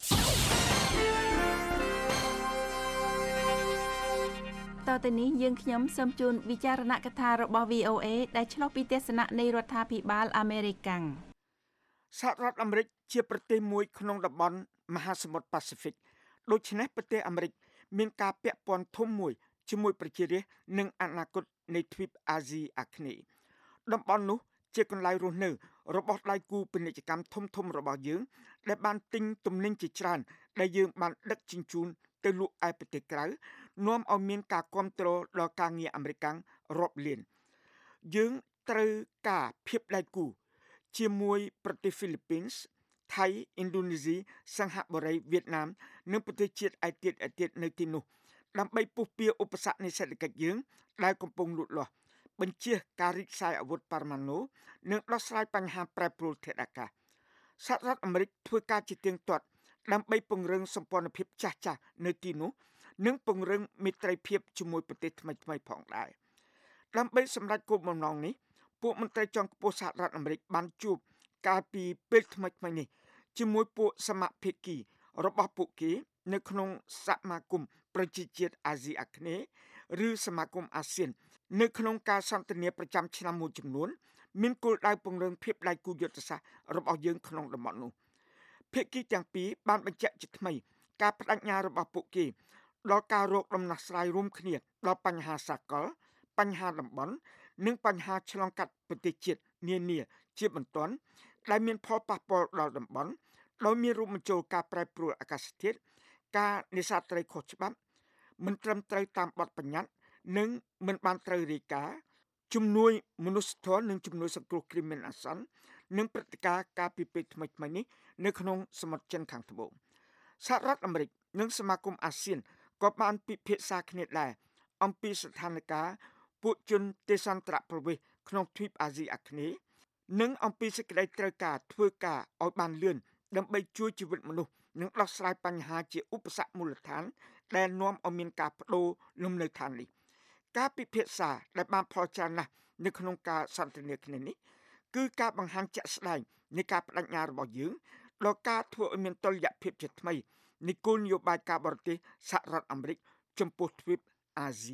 តទៅនេះយើងខ្ញុំសូមជូនវិចារណកថារបស់ VOA ដែលឆ្លុះពីទស្សនៈនៃរដ្ឋាភិបាលអាមេរិកសហរដ្ឋអាមេរិកជាប្រទេសមួយក្នុងតំបន់មហាសមុទ្រប៉ាស៊ីហ្វិកដូច្នេះប្រទេសអាមេរិកមានការពាក់ព័ន្ធធំមួយជាមួយប្រជារាស្ត្រនិងអនាគតនៃទ្វីបអាស៊ីអាគ្នេយ៍តំបន់នោះជាកន្លែងរស់នៅរបស់ដៃគូពាណិជ្ជកម្មធំៗរបស់យើងដែលបានទិញទំនិញជាច្រើនដែលយើងបានដឹកជញ្ជូនទៅលក់ឯប្រទេសក្រៅនាំឲ្យមានការគ្រប់គ្រងដល់ការងារអាមេរិករាប់លានយើងត្រូវការភាពដៃគូជាមួយប្រទេសហ្វីលីពីនថៃឥណ្ឌូនេស៊ីសិង្ហបុរីវៀតណាមនិងប្រទេសជាតិឯទៀតនៅទីនោះដើម្បីពុះពៀឧបសគ្គនៃសេដ្ឋកិច្ចយើងដែលកំពុងលូតលាស់បញ្ជាការរីកសាយអាវុធបរមាណូនិងដោះស្រាយបញ្ហាប្រែប្រួលធាតុអាកាសសហរដ្ឋអាមេរិកធ្វើការជាទៀងទាត់ដើម្បីពង្រឹងសម្ព័ន្ធភាពចាស់នៅទីនោះនិងពង្រឹងមិត្តភាពជាមួយប្រទេសថ្មីផងដែរដើម្បីសម្រេចគោលបំណងនេះពួកមន្ត្រីជាន់ខ្ពស់សហរដ្ឋអាមេរិកបានជួបកាលពីពេលថ្មីនេះជាមួយពួកសមាភាគីរបស់ពួកគេនៅក្នុងសមាគមប្រជាជាតិអាស៊ីអាគ្នេយ៍ឬសមាគមអាស៊ាននៅក្នុងការសន្ទនាប្រចាំឆ្នាំមួយចំនួនមានគោលដៅពង្រឹងភាពដៃគូយុទ្ធសាស្ត្ររបស់យើងក្នុងតំបន់នោះភាគីទាំងពីរបានបញ្ជាក់ជាថ្មីការបដិញ្ញារបស់ពួកគេដល់ការរកដំណោះស្រាយរួមគ្នាដល់បញ្ហាសកលបញ្ហាតំបន់និងបញ្ហាឆ្លងកាត់ប្រទេសជាតិនានាជាបន្ទាន់ដែលមានផលប៉ះពាល់ដល់តំបន់ដោយមានរួមបញ្ចូលការប្រែប្រួលអាកាសធាតុការនេសាទត្រីខុសច្បាប់មិនត្រឹមត្រូវតាមបទបញ្ញត្តិនិងមិនបានត្រូវរាយការណ៍ជំនួយមនុស្សធម៌និងជំនួយសង្គ្រោះគ្រាមានអាសន្ននិងព្រឹត្តិការណ៍ការពីពេលថ្មីនេះនៅក្នុងសមុទ្រចិនខាងត្បូងសហរដ្ឋអាមេរិកនិងសមាគមអាស៊ានក៏បានពិភាក្សាគ្នាដែរអំពីស្ថានភាពពួកជនទេសន្តរប្រវេសន៍ក្នុងទ្វីបអាស៊ីអាគ្នេយ៍និងអំពីសេចក្តីត្រូវការធ្វើការឲ្យបានលឿនដើម្បីជួយជីវិតមនុស្សនិងដោះស្រាយបញ្ហាជាឧបសគ្គមូលដ្ឋានដែលនាំឲ្យមានការបដូរលំនៅឋាននេះការពិភាក្សាដែលបានផលច្រើនណាស់នៅក្នុងការសន្ទនាគ្នានេះគឺការបង្ហាញជាក់ស្ដែងនៃការបដិញ្ញារបស់យើងដល់ការធ្វើឲ្យមានតុល្យភាពជាថ្មីនៃគោលនយោបាយការបរទេសសហរដ្ឋអាមេរិកចំពោះទ្វីបអាស៊ី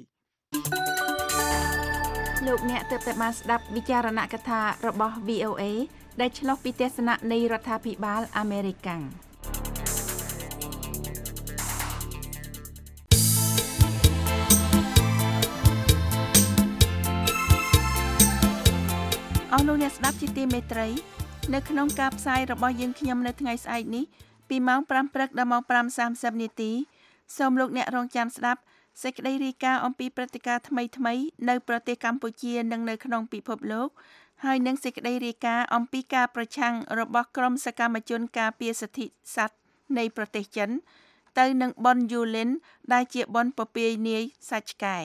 លោកអ្នកទើបតែបានស្ដាប់វិចារណកថារបស់ VOA ដែលឆ្លុះពីទស្សនៈនៃរដ្ឋាភិបាលអាមេរិកអស់លោកអ្នកស្ដាប់ជាទីមេត្រីនៅក្នុងការផ្សាយរបស់យើងខ្ញុំនៅថ្ងៃស្អែកនេះពីម៉ោង 5 ព្រឹកដល់ម៉ោង 5:30 នាទីសូមលោកអ្នករងចាំស្ដាប់សេចក្តីរាយការណ៍អំពីព្រឹត្តិការណ៍ថ្មីៗនៅប្រទេសកម្ពុជានិងនៅក្នុងពិភពលោកហើយនឹងសេចក្តីរាយការណ៍អំពីការប្រឆាំងរបស់ក្រុមសកម្មជនការពារសិទ្ធិសត្វនៃប្រទេសចិនទៅនឹងប៉ុនយូលិនដែលជាប៉ុនពពាយនាយសាច់ឆ្កែ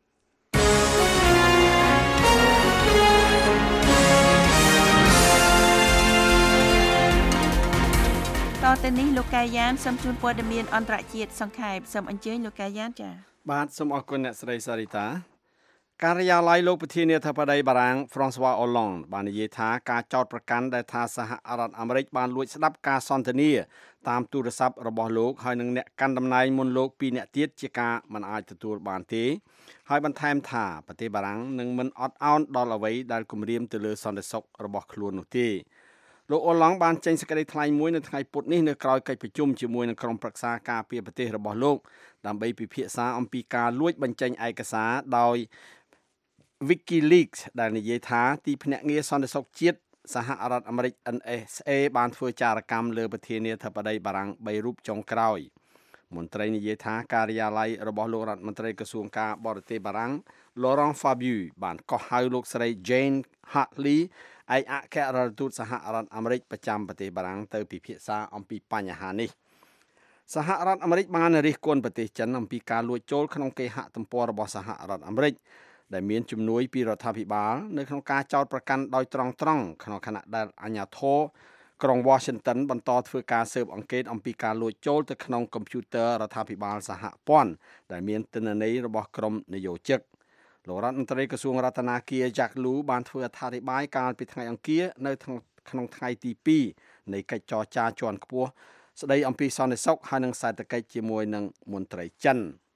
តទៅនេះលោកកាយានសូមជូនព័ត៌មានអន្តរជាតិសង្ខេបសូមអញ្ជើញលោកកាយានចា៎បាទសូមអរគុណអ្នកស្រីសារីតាការិយាល័យលោកប្រធានាធិបតីបារាំង François Hollande បាននិយាយថាការចោទប្រកាន់ដែលថាសហរដ្ឋអាមេរិកបានលួចស្ដាប់ការសន្ទនាតាមទូរស័ព្ទរបស់លោកហើយនឹងអ្នកកាន់តំណែងមុនលោក2នាក់ទៀតជាការមិនអាចទទួលបានទេហើយបន្ថែមថាប្រទេសបារាំងនឹងមិនអត់ឱនដល់អ្វីដែលគំរាមទៅលើសន្តិសុខរបស់ខ្លួននោះទេលោកអូឡង់បានចេញសេចក្តីថ្លែងមួយនៅថ្ងៃពុធនេះនៅក្រៅកិច្ចប្រជុំជាមួយនឹងក្រុមប្រឹក្សាការពារប្រទេសរបស់លោកដើម្បីពិភាក្សាអំពីការលួចបញ្ចេញឯកសារដោយ WikiLeaks ដែលនិយាយថាទីភ្នាក់ងារសន្តិសុខជាតិសហរដ្ឋអាមេរិក NSA បានធ្វើចារកម្មលើប្រធានាធិបតីបារាំង3រូបចុងក្រោយមន្ត្រីនិយាយថាការិយាល័យរបស់លោករដ្ឋមន្ត្រីក្រសួងការបរទេសបារាំង Laurent Fabius បានកោះហៅលោកស្រី Jane Hartley ឯកអគ្គរដ្ឋទូតសហរដ្ឋអាមេរិកប្រចាំប្រទេសបារាំងទៅពិភាក្សាអំពីបញ្ហានេះសហរដ្ឋអាមេរិកបានរិះគន់ប្រទេសចិនអំពីការលួចចូលក្នុងគេហទំព័ររបស់សហរដ្ឋអាមេរិកដែលមានជំនួយពីរដ្ឋាភិបាលនៅក្នុងការចោទប្រកាន់ដោយត្រង់ក្នុងខណៈដែលអាជ្ញាធរក្រុង Washington បន្តធ្វើការស៊ើបអង្កេតអំពីការលួចចូលទៅក្នុងកុំព្យូទ័ររដ្ឋាភិបាលសហព័ន្ធដែលមានទិន្នន័យរបស់ក្រុមនយោជិកលោករដ្ឋមន្ត្រីក្រសួងរដ្ឋាភិបាល Jack Lew បានធ្វើអត្ថាធិប្បាយកាលពីថ្ងៃអង្គារនៅក្នុងថ្ងៃទី2នៃកិច្ចចរចាជាន់ខ្ពស់ស្ដីអំពីសន្តិសុខហើយនិងសេដ្ឋកិច្ចជាមួយនឹងមន្ត្រីចិន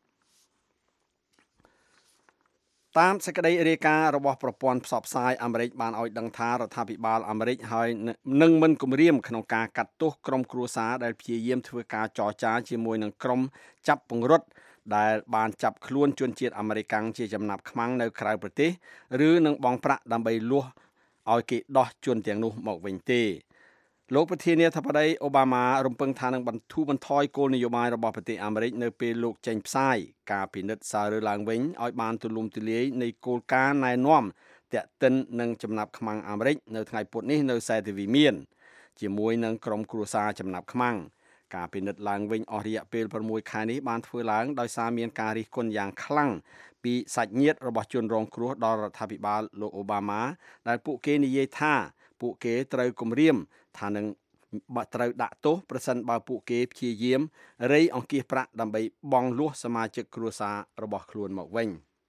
តាមសេចក្តីរាយការណ៍របស់ប្រព័ន្ធផ្សព្វផ្សាយអាមេរិកបានឲ្យដឹងថារដ្ឋាភិបាលអាមេរិកហើយនឹងមិនគំរាមក្នុងការកាត់ទោសក្រុមគ្រួសារដែលព្យាយាមធ្វើការចរចាជាមួយនឹងក្រុមចាប់ពង្រត់ដែលបានចាប់ខ្លួនជនជាតិអាមេរិកជាចំណាប់ខ្មាំងនៅក្រៅប្រទេសឬនឹងបង់ប្រាក់ដើម្បីលួសឲ្យគេដោះជនទាំងនោះមកវិញទេលោកប្រធានាធិបតីអូបាម៉ារំពឹងថានឹងបន្ធូរបន្ថយគោលនយោបាយរបស់ប្រទេសអាមេរិកនៅពេលលោកចេញផ្សាយការពិនិត្យសាររើឡើងវិញឲ្យបានទូលំទូលាយនៃគោលការណ៍ណែនាំតាក់ទិននឹងចំណាប់ខ្មាំងអាមេរិកនៅថ្ងៃពុធនេះនៅសេតវិមានជាមួយនឹងក្រុមគ្រួសារចំណាប់ខ្មាំងការពិនិត្យឡើងវិញអស់រយៈពេល6ខែនេះបានធ្វើឡើងដោយសារមានការរិះគន់យ៉ាងខ្លាំងពីសាច់ញាតិរបស់ជនរងគ្រោះដល់រដ្ឋាភិបាលលោកអូបាម៉ាដែលពួកគេនិយាយថាពួកគេត្រូវគំរាមថានឹងត្រូវដាក់ទោសប្រសិនបើពួកគេព្យាយាមរៃអង្គាសប្រាក់ដើម្បីបង់លួសសមាជិកគ្រួសាររបស់ខ្លួនមកវិញ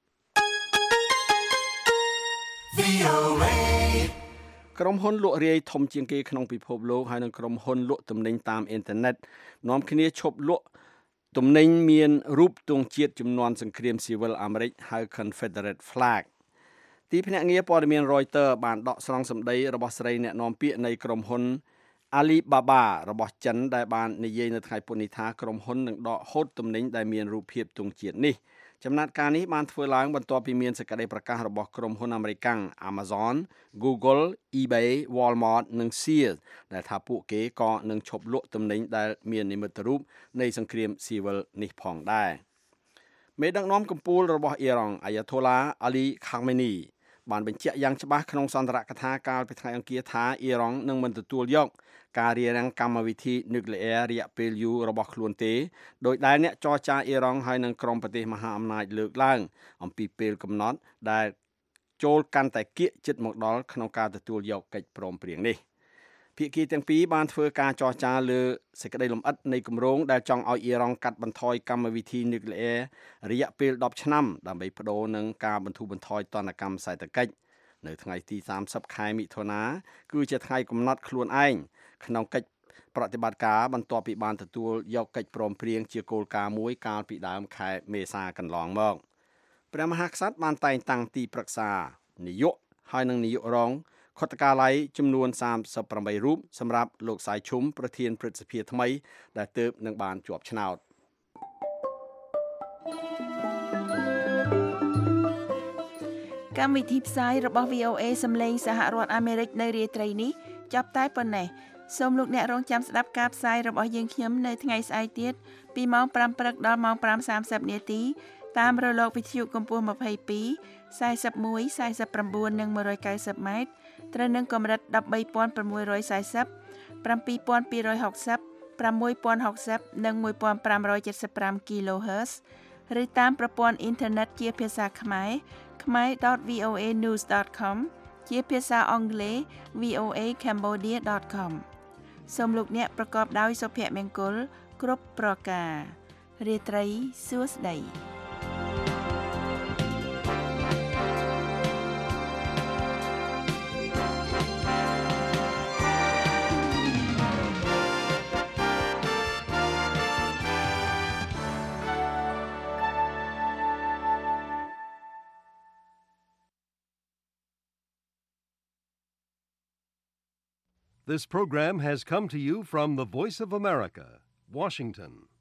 ក្រុមហ៊ុនលក់រាយធំជាងគេក្នុងពិភពលោកហើយនិងក្រុមហ៊ុនលក់ទំនិញតាមអ៊ីនធឺណិតនាំគ្នាឈប់លក់ទំនិញមានរូបទង់ជាតិជំនាន់សង្គ្រាមស៊ីវិលអាមេរិកហៅ Confederate Flag ទីភ្នាក់ងារព័ត៌មាន Reuters បានដកស្រង់សម្ដីរបស់ស្រីអ្នកនាំពាក្យនៃក្រុមហ៊ុន Alibaba របស់ចិនដែលបាននិយាយនៅថ្ងៃពុធនេះថាក្រុមហ៊ុននឹងដកហូតទំនិញដែលមានរូបភាពទង់ជាតិនេះចំណាត់ការនេះបានធ្វើឡើងបន្ទាប់ពីមានសេចក្តីប្រកាសរបស់ក្រុមហ៊ុនអាមេរិក Amazon, Google, eBay, Walmart និង Sears ដែលថាពួកគេក៏នឹងឈប់លក់ទំនិញដែលមាននិមិត្តរូបនៃសង្គ្រាមស៊ីវិលនេះផងដែរមេដឹកនាំកំពូលរបស់អ៊ីរ៉ង់ Ayatollah Ali Khamenei បានបញ្ជាក់យ៉ាងច្បាស់ក្នុងសន្ទរកថាកាលពីថ្ងៃអង្គារថាអ៊ីរ៉ង់នឹងមិនទទួលយកការរារាំងកម្មវិធីនុយក្លេអ៊ែររយៈពេលយូររបស់ខ្លួនទេដោយដែលអ្នកចរចាអ៊ីរ៉ង់ហើយនឹងក្រុមប្រទេសមហាអំណាចលើកឡើងអំពីពេលកំណត់ដែលចូលកាន់តែគៀកជិតមកដល់ក្នុងការទទួលយកកិច្ចព្រមព្រៀងនេះភាគីទាំងពីរបានធ្វើការចរចាលើសេចក្តីលម្អិតនៃគម្រោងដែលចង់ឲ្យអ៊ីរ៉ង់កាត់បន្ថយកម្មវិធីនុយក្លេអ៊ែររយៈពេល10ឆ្នាំដើម្បីបដូរនឹងការបន្ធូរបន្ថយទណ្ឌកម្មសេដ្ឋកិច្ចនៅថ្ងៃទី30ខែមិថុនាគឺជាថ្ងៃកំណត់ខ្លួនឯងក្នុងកិច្ចប្រតិបត្តិការបន្ទាប់ពីបានទទួលយកកិច្ចព្រមព្រៀងជាគោលការណ៍មួយកាលពីដើមខែមេសាកន្លងមកព្រះមហាក្សត្របានតែងតាំងទីប្រឹក្សានាយកហើយនិងនាយករងខុទ្ទកាល័យចំនួន38រូបសម្រាប់លោកសាយឈុំប្រធានព្រឹទ្ធសភាថ្មីដែលទើបនឹងបានជាប់ឆ្នោតកម្មវិធីផ្សាយរបស់ VOA សម្លេងសហរដ្ឋអាមេរិកនៅរាត្រីនេះចាប់តែប៉ុណ្ណេះសូមលោកអ្នករងចាំស្ដាប់ការផ្សាយរបស់យើងខ្ញុំនៅថ្ងៃស្អែកទៀតពីម៉ោង 5 ព្រឹកដល់ម៉ោង 5:30 នាទីតាមរលកវិទ្យុកម្ពស់22 41 49 និង190ម៉ែត្រត្រូវនឹងកម្រិត 13640 7260 6060 និង 1575 kHz ឬតាមប្រព័ន្ធអ៊ីនធឺណិតជាភាសាខ្មែរ khmer.voanews.com ជាភាសាអង់គ្លេស voacambodia.com សូមលោកអ្នកប្រកបដោយសុភមង្គលគ្រប់ប្រការរាត្រីសួស្តី This program has come to you from the Voice of America, Washington.